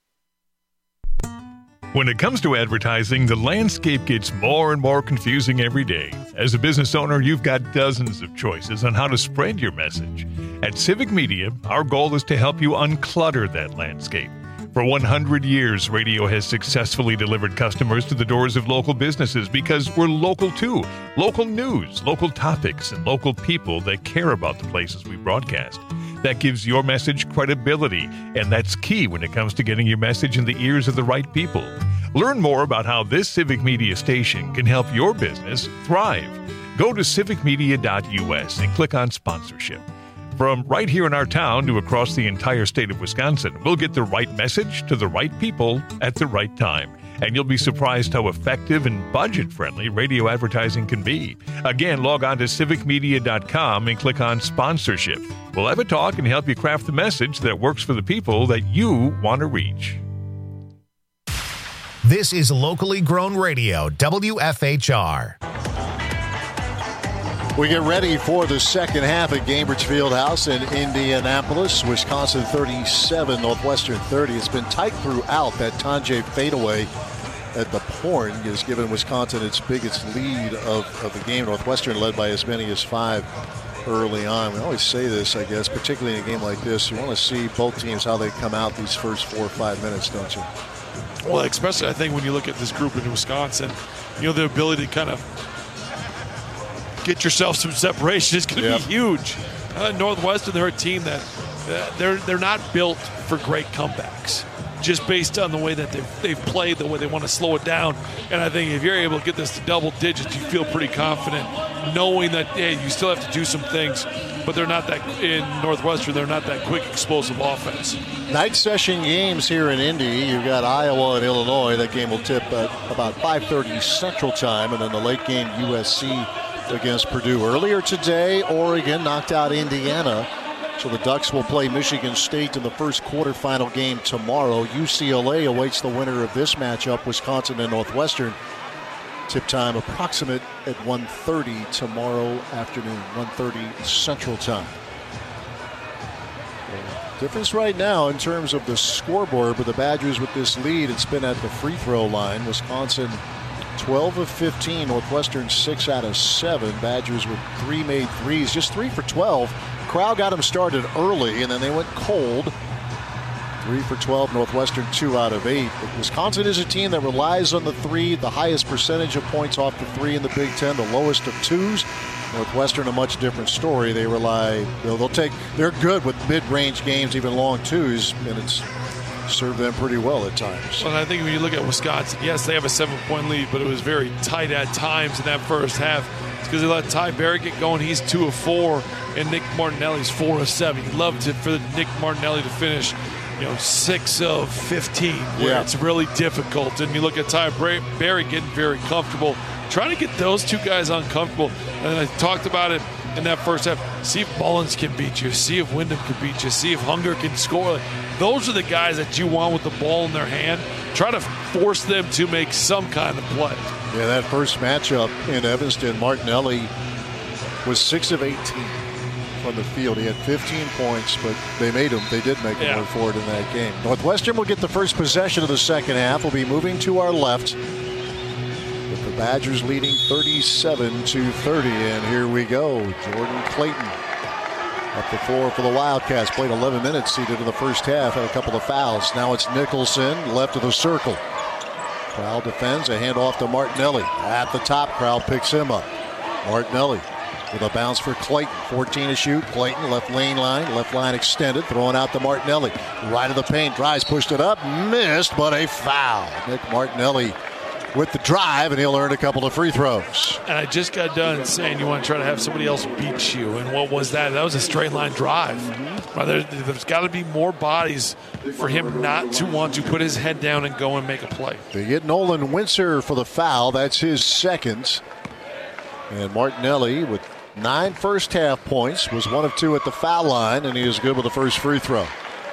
When it comes to advertising, the landscape gets more and more confusing every day. As a business owner, you've got dozens of choices on how to spread your message. At Civic Media, our goal is to help you unclutter that landscape. For 100 years, radio has successfully delivered customers to the doors of local businesses because we're local too. Local news, local topics, and local people that care about the places we broadcast. That gives your message credibility, and that's key when it comes to getting your message in the ears of the right people. Learn more about how this Civic Media station can help your business thrive. Go to civicmedia.us and click on sponsorship. From right here in our town to across the entire state of Wisconsin, we'll get the right message to the right people at the right time. And you'll be surprised how effective and budget-friendly radio advertising can be. Again, log on to civicmedia.com and click on sponsorship. We'll have a talk and help you craft the message that works for the people that you want to reach. This is locally grown radio, WFHR. We get ready for the second half at Gainbridge Fieldhouse in Indianapolis. Wisconsin 37, Northwestern 30. It's been tight throughout. That Tonje fadeaway at the Porn has given Wisconsin its biggest lead of the game. Northwestern led by as many as 5 early on. We always say this, I guess, particularly in a game like this. You want to see both teams, how they come out these first 4 or 5 minutes, don't you? Well, especially I think when you look at this group in Wisconsin, the ability to kind of get yourself some separation is going to be huge. Northwestern, they're a team that they're not built for great comebacks, just based on the way that they've played, the way they want to slow it down. And I think if you're able to get this to double digits, you feel pretty confident knowing that, hey, you still have to do some things, but they're not that, in Northwestern, they're not that quick, explosive offense. Night session games here in Indy. You've got Iowa and Illinois. That game will tip at about 5:30 Central Time. And then the late game, USC against Purdue. Earlier today, Oregon knocked out Indiana. So the Ducks will play Michigan State in the first quarterfinal game tomorrow. UCLA awaits the winner of this matchup, Wisconsin and Northwestern. Tip time approximate at 1:30 tomorrow afternoon, 1:30 Central Time. Difference right now in terms of the scoreboard, but the Badgers with this lead, it's been at the free throw line. Wisconsin 12 of 15, Northwestern 6 out of 7. Badgers with 3 made threes, just 3 for 12. Crowd got them started early, and then they went cold. 3 for 12, Northwestern 2 out of 8. But Wisconsin is a team that relies on the three, the highest percentage of points off the three in the Big Ten, the lowest of twos. Northwestern, a much different story. They rely, they're good with mid-range games, even long twos, and it's served them pretty well at times. Well, I think when you look at Wisconsin, yes, they have a 7-point lead, but it was very tight at times in that first half. It's because they let Ty Barrett get going. He's 2 of 4, and Nick Martinelli's 4 of 7. You'd love for Nick Martinelli to finish 6 of 15, where it's really difficult. And you look at Ty Barrett getting very comfortable, trying to get those two guys uncomfortable. And I talked about it in that first half. See if Mullins can beat you. See if Wyndham can beat you. See if Hunger can score. Those are the guys that you want with the ball in their hand. Try to force them to make some kind of play. Yeah, that first matchup in Evanston, Martinelli was 6 of 18 from the field. He had 15 points, but they did make him move forward in that game. Northwestern will get the first possession of the second half. We'll be moving to our left, with the Badgers leading 37-30. And here we go. Jordan Clayton up the floor for the Wildcats. Played 11 minutes, seated in the first half, had a couple of fouls. Now it's Nicholson, left of the circle. Crowd defends, a handoff to Martinelli. At the top, Crowd picks him up. Martinelli with a bounce for Clayton. 14 to shoot. Clayton, left line extended, throwing out to Martinelli. Right of the paint, drives, pushed it up, missed, but a foul. Nick Martinelli with the drive, and he'll earn a couple of free throws. And I just got done saying you want to try to have somebody else beat you. And what was that? That was a straight line drive. There's got to be more bodies for him not to want to put his head down and go and make a play. They get Nolan Windsor for the foul. That's his second. And Martinelli with 9 first half points, was 1 of 2 at the foul line, and he is good with the first free throw.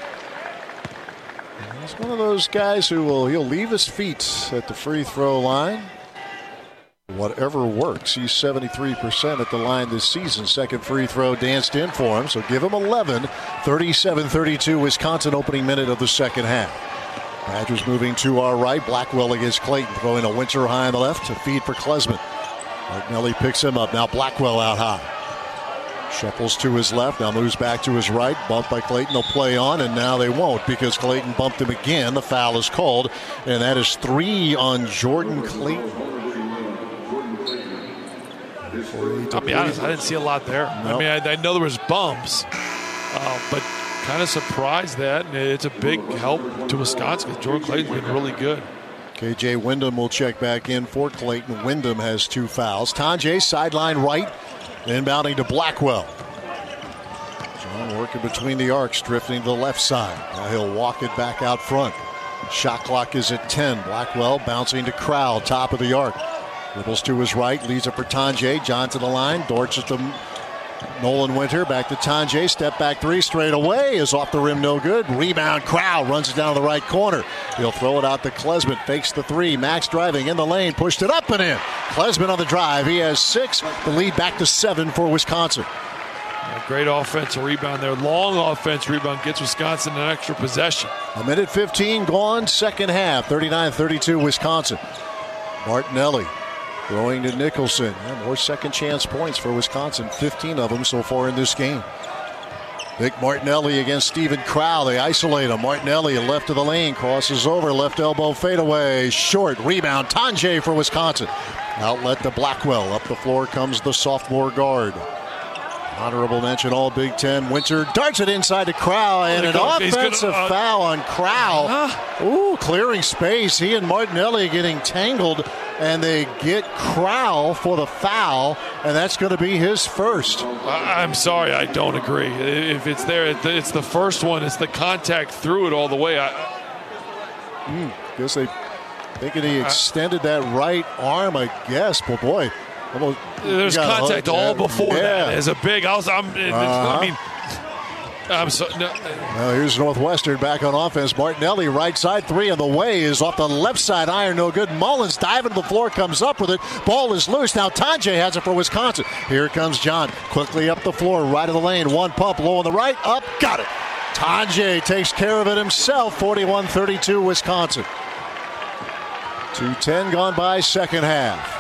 He's one of those guys he'll leave his feet at the free throw line. Whatever works. He's 73% at the line this season. Second free throw danced in for him, so give him 11. 37-32, Wisconsin opening minute of the second half. Badgers moving to our right. Blackwell against Clayton, throwing a Winter high on the left to feed for Klesman. Martinelli picks him up. Now Blackwell out high. Shuffles to his left, now moves back to his right. Bumped by Clayton, they'll play on, and now they won't because Clayton bumped him again. The foul is called, and that is 3 on Jordan Clayton. I'll be honest, I didn't see a lot there. Nope. I mean, I know there was bumps, but kind of surprised that. It's a big help to Wisconsin because Jordan Clayton's been really good. KJ Wyndham will check back in for Clayton. Wyndham has 2 fouls. Tanjay, sideline right. Inbounding to Blackwell. John working between the arcs, drifting to the left side. Now he'll walk it back out front. Shot clock is at 10. Blackwell bouncing to Crowd, top of the arc. Dribbles to his right, leads it for Tanjay. John to the line, Dortch to Nolan Winter. Back to Tanjay, step back 3 straight away. Is off the rim, no good. Rebound, Crowd runs it down to the right corner. He'll throw it out to Klesman, fakes the 3. Max driving in the lane, pushed it up and in. Klesman on the drive, he has 6. The lead back to 7 for Wisconsin. Great offensive rebound there. Long offense rebound gets Wisconsin an extra possession. A minute 15 gone, second half. 39-32 Wisconsin. Martinelli Throwing to Nicholson. More second chance points for Wisconsin, 15 of them so far in this game. Nick Martinelli against Steven Crowl. They isolate him. Martinelli left of the lane, crosses over, left elbow fadeaway, short rebound. Tanjay for Wisconsin. Outlet to Blackwell. Up the floor comes the sophomore guard. Honorable mention, all Big Ten. Winter darts it inside to Crowl, and an offensive foul on Crowl. Ooh, clearing space. He and Martinelli getting tangled, and they get Crowl for the foul, and that's going to be his first. I'm sorry, I don't agree. If it's there, it's the first one. It's the contact through it all the way. Guess they thinking he extended that right arm, I guess. But boy. There's contact all before that. As a big, I'm sorry. No. Well, here's Northwestern back on offense. Martinelli, right side, three on the way, is off the left side iron, no good. Mullins diving to the floor, comes up with it. Ball is loose. Now Tanjay has it for Wisconsin. Here comes John, quickly up the floor, right of the lane. One pump, low on the right, up, got it. Tanjay takes care of it himself. 41-32 Wisconsin. 2:10 gone by, second half.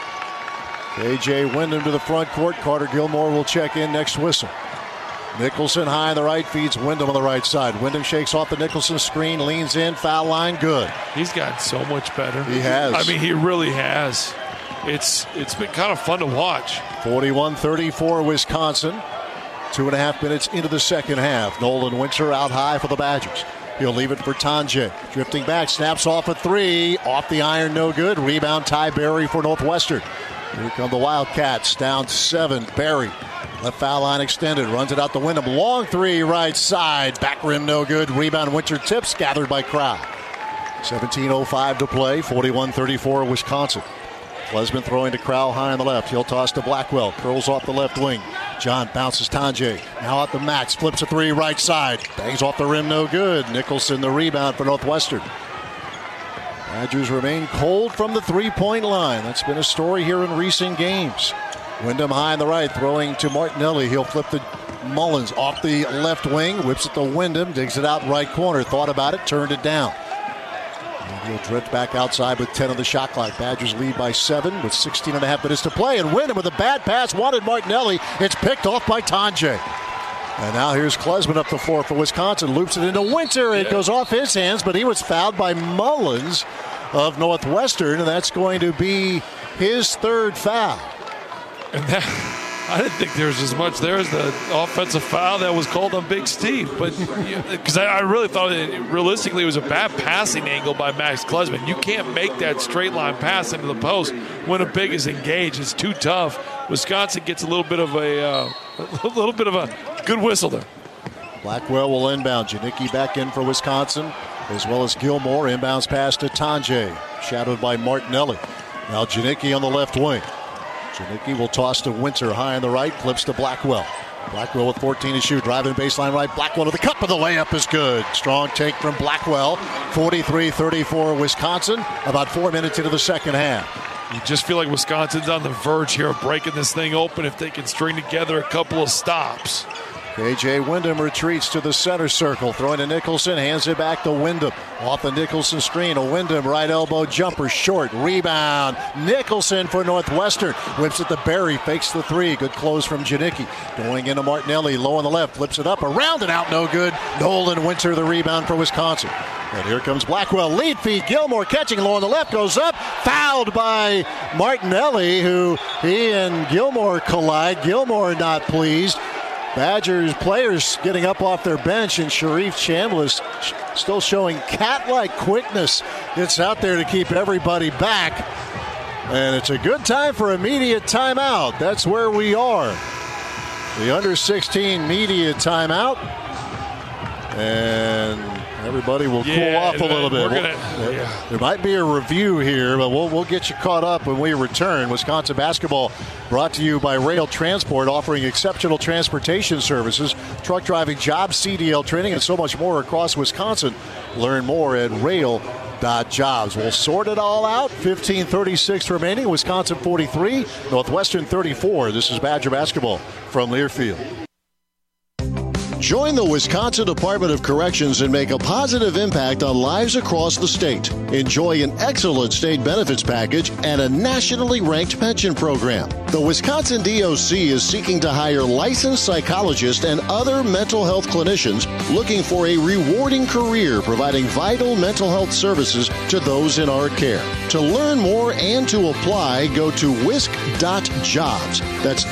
A.J. Wyndham to the front court. Carter Gilmore will check in next whistle. Nicholson high on the right, feeds Wyndham on the right side. Wyndham shakes off the Nicholson screen, leans in, foul line, good. He's gotten so much better. He has. I mean, he really has. It's been kind of fun to watch. 41-34 Wisconsin. 2.5 minutes into the second half. Nolan Winter out high for the Badgers. He'll leave it for Tanjay. Drifting back, snaps off a three. Off the iron, no good. Rebound, Ty Berry for Northwestern. Here come the Wildcats, down 7. Berry, left foul line extended, runs it out to Wyndham. Long three, right side, back rim, no good. Rebound, Winter tips, gathered by Crowl. 17:05 to play, 41-34 Wisconsin. Klesman throwing to Crowl high on the left. He'll toss to Blackwell, curls off the left wing. John bounces Tanjay, now out to Max, flips a three, right side. Bangs off the rim, no good. Nicholson the rebound for Northwestern. Badgers remain cold from the three-point line. That's been a story here in recent games. Wyndham high on the right, throwing to Martinelli. He'll flip to Mullins off the left wing, whips it to Wyndham, digs it out right corner. Thought about it, turned it down. And he'll drift back outside with 10 on the shot clock. Badgers lead by 7 with 16.5 minutes to play. And Wyndham with a bad pass, wanted Martinelli. It's picked off by Tanjay. And now here's Klesman up the floor for Wisconsin. Loops it into Winter. It goes off his hands, but he was fouled by Mullins of Northwestern, and that's going to be his third foul. And I didn't think there was as much there as the offensive foul that was called on Big Steve. But because I really thought realistically it was a bad passing angle by Max Klesman. You can't make that straight line pass into the post when a big is engaged. It's too tough. Wisconsin gets a little bit of a good whistle there. Blackwell will inbound. Janicki back in for Wisconsin, as well as Gilmore. Inbounds pass to Tanjay, shadowed by Martinelli. Now Janicki on the left wing. Janicki will toss to Winter high on the right, flips to Blackwell. Blackwell with 14 to shoot, driving baseline right. Blackwell to the cup, and the layup is good. Strong take from Blackwell. 43-34 Wisconsin, about 4 minutes into the second half. You just feel like Wisconsin's on the verge here of breaking this thing open if they can string together a couple of stops. A.J. Wyndham retreats to the center circle, throwing to Nicholson, hands it back to Wyndham. Off the Nicholson screen, a Wyndham right elbow jumper, short, rebound. Nicholson for Northwestern, whips it to Berry, fakes the three. Good close from Janicki. Going into Martinelli, low on the left, flips it up, around and out, no good. Nolan Winter the rebound for Wisconsin. And here comes Blackwell, lead feed, Gilmore catching low on the left, goes up, fouled by Martinelli, who he and Gilmore collide. Gilmore not pleased. Badgers players getting up off their bench, and Sharif Chambliss still showing cat-like quickness. Gets out there to keep everybody back. And it's a good time for immediate timeout. That's where we are. The under-16 media timeout. And everybody will cool off a little bit. There might be a review here, but we'll get you caught up when we return. Wisconsin basketball brought to you by Rail Transport, offering exceptional transportation services, truck driving jobs, CDL training, and so much more across Wisconsin. Learn more at rail.jobs. We'll sort it all out. 15:36 remaining. Wisconsin 43, Northwestern 34. This is Badger basketball from Learfield. Join the Wisconsin Department of Corrections and make a positive impact on lives across the state. Enjoy an excellent state benefits package and a nationally ranked pension program. The Wisconsin DOC is seeking to hire licensed psychologists and other mental health clinicians looking for a rewarding career providing vital mental health services to those in our care. To learn more and to apply, go to wisc.jobs. That's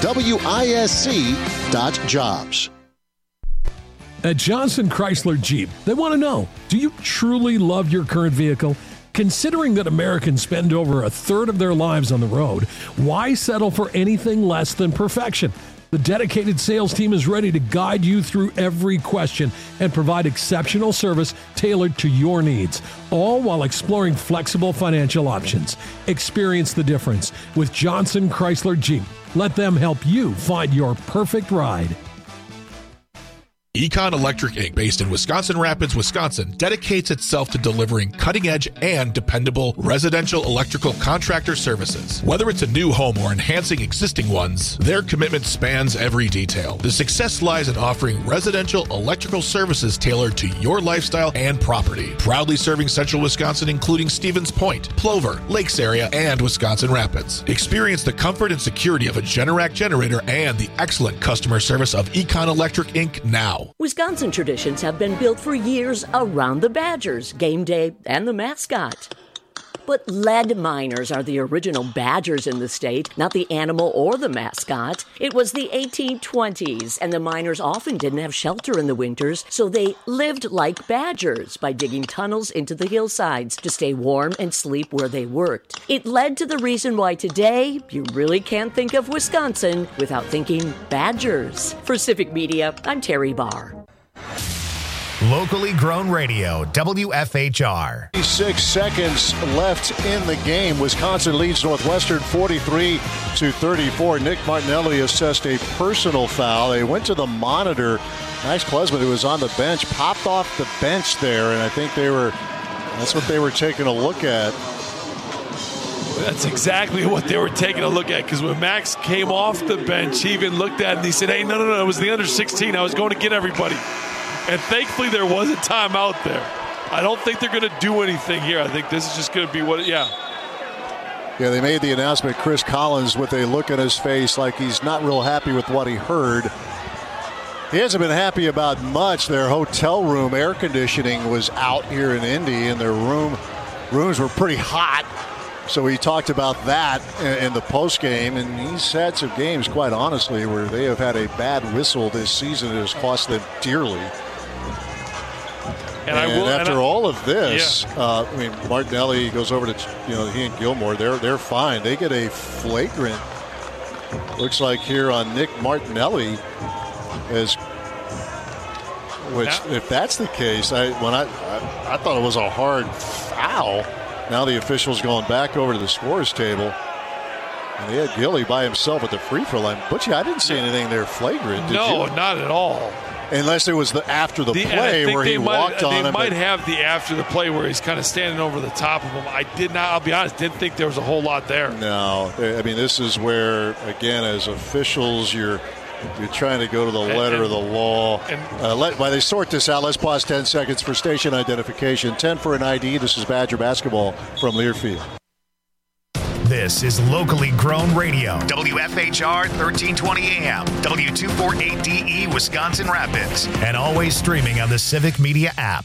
WISC.jobs. At Johnson Chrysler Jeep, they want to know, do you truly love your current vehicle? Considering that Americans spend over a third of their lives on the road, why settle for anything less than perfection? The dedicated sales team is ready to guide you through every question and provide exceptional service tailored to your needs, all while exploring flexible financial options. Experience the difference with Johnson Chrysler Jeep. Let them help you find your perfect ride. Econ Electric Inc., based in Wisconsin Rapids, Wisconsin, dedicates itself to delivering cutting-edge and dependable residential electrical contractor services. Whether it's a new home or enhancing existing ones, their commitment spans every detail. The success lies in offering residential electrical services tailored to your lifestyle and property. Proudly serving central Wisconsin, including Stevens Point, Plover, Lakes area, and Wisconsin Rapids. Experience the comfort and security of a Generac generator and the excellent customer service of Econ Electric Inc. now. Wisconsin traditions have been built for years around the Badgers, game day, and the mascot. But lead miners are the original Badgers in the state, not the animal or the mascot. It was the 1820s, and the miners often didn't have shelter in the winters, so they lived like badgers by digging tunnels into the hillsides to stay warm and sleep where they worked. It led to the reason why today you really can't think of Wisconsin without thinking Badgers. For Civic Media, I'm Terry Barr. Locally grown radio, WFHR. 6 seconds left in the game. Wisconsin leads Northwestern 43-34. Nick Martinelli assessed a personal foul. They went to the monitor. Max Klesman, who was on the bench, popped off the bench there, and I think that's what they were taking a look at. That's exactly what they were taking a look at, because when Max came off the bench, he even looked at it and he said, hey, no, it was the under 16. I was going to get everybody. And thankfully, there was a timeout there. I don't think they're going to do anything here. I think this is just going to be Yeah, they made the announcement. Chris Collins with a look at his face like he's not real happy with what he heard. He hasn't been happy about much. Their hotel room air conditioning was out here in Indy, and their rooms were pretty hot. So he talked about that in the postgame, and he's had some games, quite honestly, where they have had a bad whistle this season that has cost them dearly. And after all of this, Martinelli goes over to, he and Gilmore, they're fine. They get a flagrant, looks like here on Nick Martinelli, if that's the case, I thought it was a hard foul. Now the official's going back over to the scorer's table. And they had Gilly by himself at the free throw line. Butchie, I didn't see anything there flagrant. Did you? Not at all. Unless it was after the play where he walked on him. They might have the after the play where he's kind of standing over the top of him. I did not, I'll be honest, didn't think there was a whole lot there. No. I mean, this is where, again, as officials, you're trying to go to the letter of the law. While they sort this out, let's pause 10 seconds for station identification. 10 for an ID. This is Badger basketball from Learfield. This is locally grown radio. WFHR 1320 AM, W248DE, Wisconsin Rapids, and always streaming on the Civic Media app.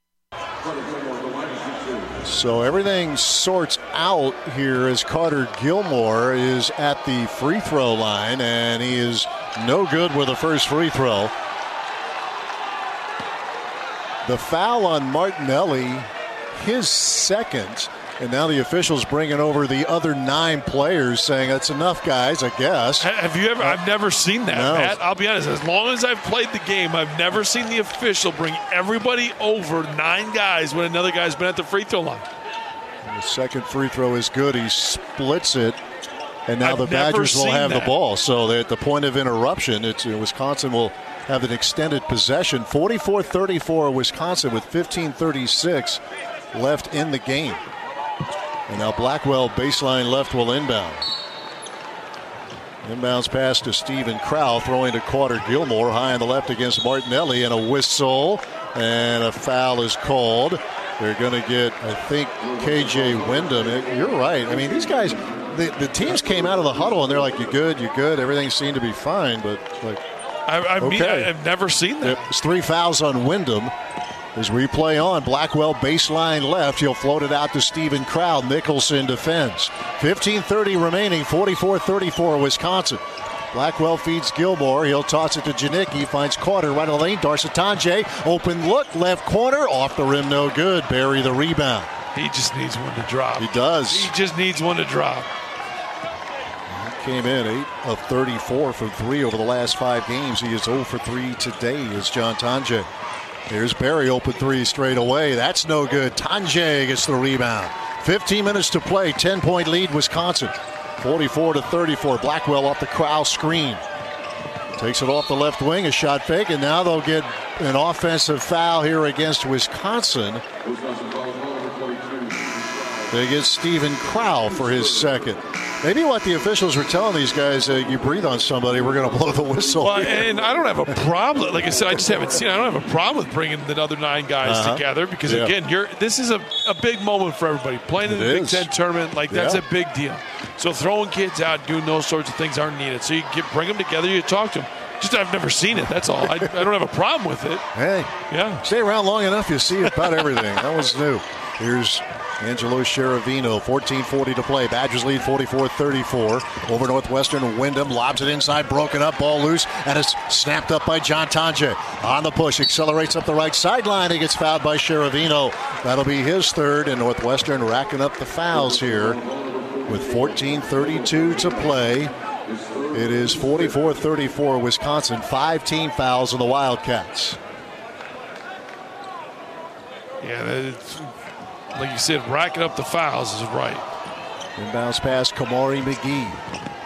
So everything sorts out here as Carter Gilmore is at the free throw line, and he is no good with the first free throw. The foul on Martinelli, his second. And now the officials bringing over the other 9 players, saying that's enough, guys, I guess. Have you ever? I've never seen that, Matt. I'll be honest. As long as I've played the game, I've never seen the official bring everybody over 9 guys when another guy's been at the free throw line. And the second free throw is good. He splits it. And now the Badgers will have the ball. So at the point of interruption, Wisconsin will have an extended possession. 44-34 Wisconsin with 15:36 left in the game. And now Blackwell baseline left will inbound. Inbounds pass to Stephen Crowl, throwing to Carter Gilmore, high on the left against Martinelli, and a whistle, and a foul is called. They're going to get, I think, KJ Wyndham. You're right. I mean, these guys, the teams came out of the huddle, and they're like, "You good? You good?" Everything seemed to be fine, but like, I've never seen that. It's 3 fouls on Wyndham. As we play on, Blackwell baseline left. He'll float it out to Stephen Crowl. Nicholson defends. 15:30 remaining, 44-34 Wisconsin. Blackwell feeds Gilmore. He'll toss it to Janicki. Finds Carter right in the lane. Darcy Tanjay, open look, left corner, off the rim, no good. Barry the rebound. He just needs one to drop. He does. He just needs one to drop. He came in 8 of 34 from 3 over the last 5 games. He is 0 for 3 today as John Tanjay. Here's Barry, open 3 straight away. That's no good. Tanjay gets the rebound. 15 minutes to play, 10-point lead Wisconsin. 44-34. Blackwell off the Crowl screen. Takes it off the left wing, a shot fake, and now they'll get an offensive foul here against Wisconsin. They get Stephen Crowl for his second. Maybe what the officials were telling these guys, you breathe on somebody, we're going to blow the whistle. Well, and I don't have a problem. Like I said, I just haven't seen. I don't have a problem with bringing the other 9 guys together because, again, this is a big moment for everybody. Playing in the Big Ten tournament, that's a big deal. So throwing kids out, doing those sorts of things aren't needed. So you bring them together, you talk to them. Just I've never seen it, that's all. I don't have a problem with it. Hey, stay around long enough, you see about everything. That was new. Here's Angelo Cheravino, 14:40 to play. Badgers lead 44-34 over Northwestern. Wyndham lobs it inside, broken up, ball loose, and it's snapped up by John Tanjay. On the push, accelerates up the right sideline. He gets fouled by Cheravino. That'll be his third, and Northwestern racking up the fouls here with 14:32 to play. It is 44-34 Wisconsin. 5 team fouls on the Wildcats. Yeah, like you said, racking up the fouls is right. Inbounds pass, Kamari McGee.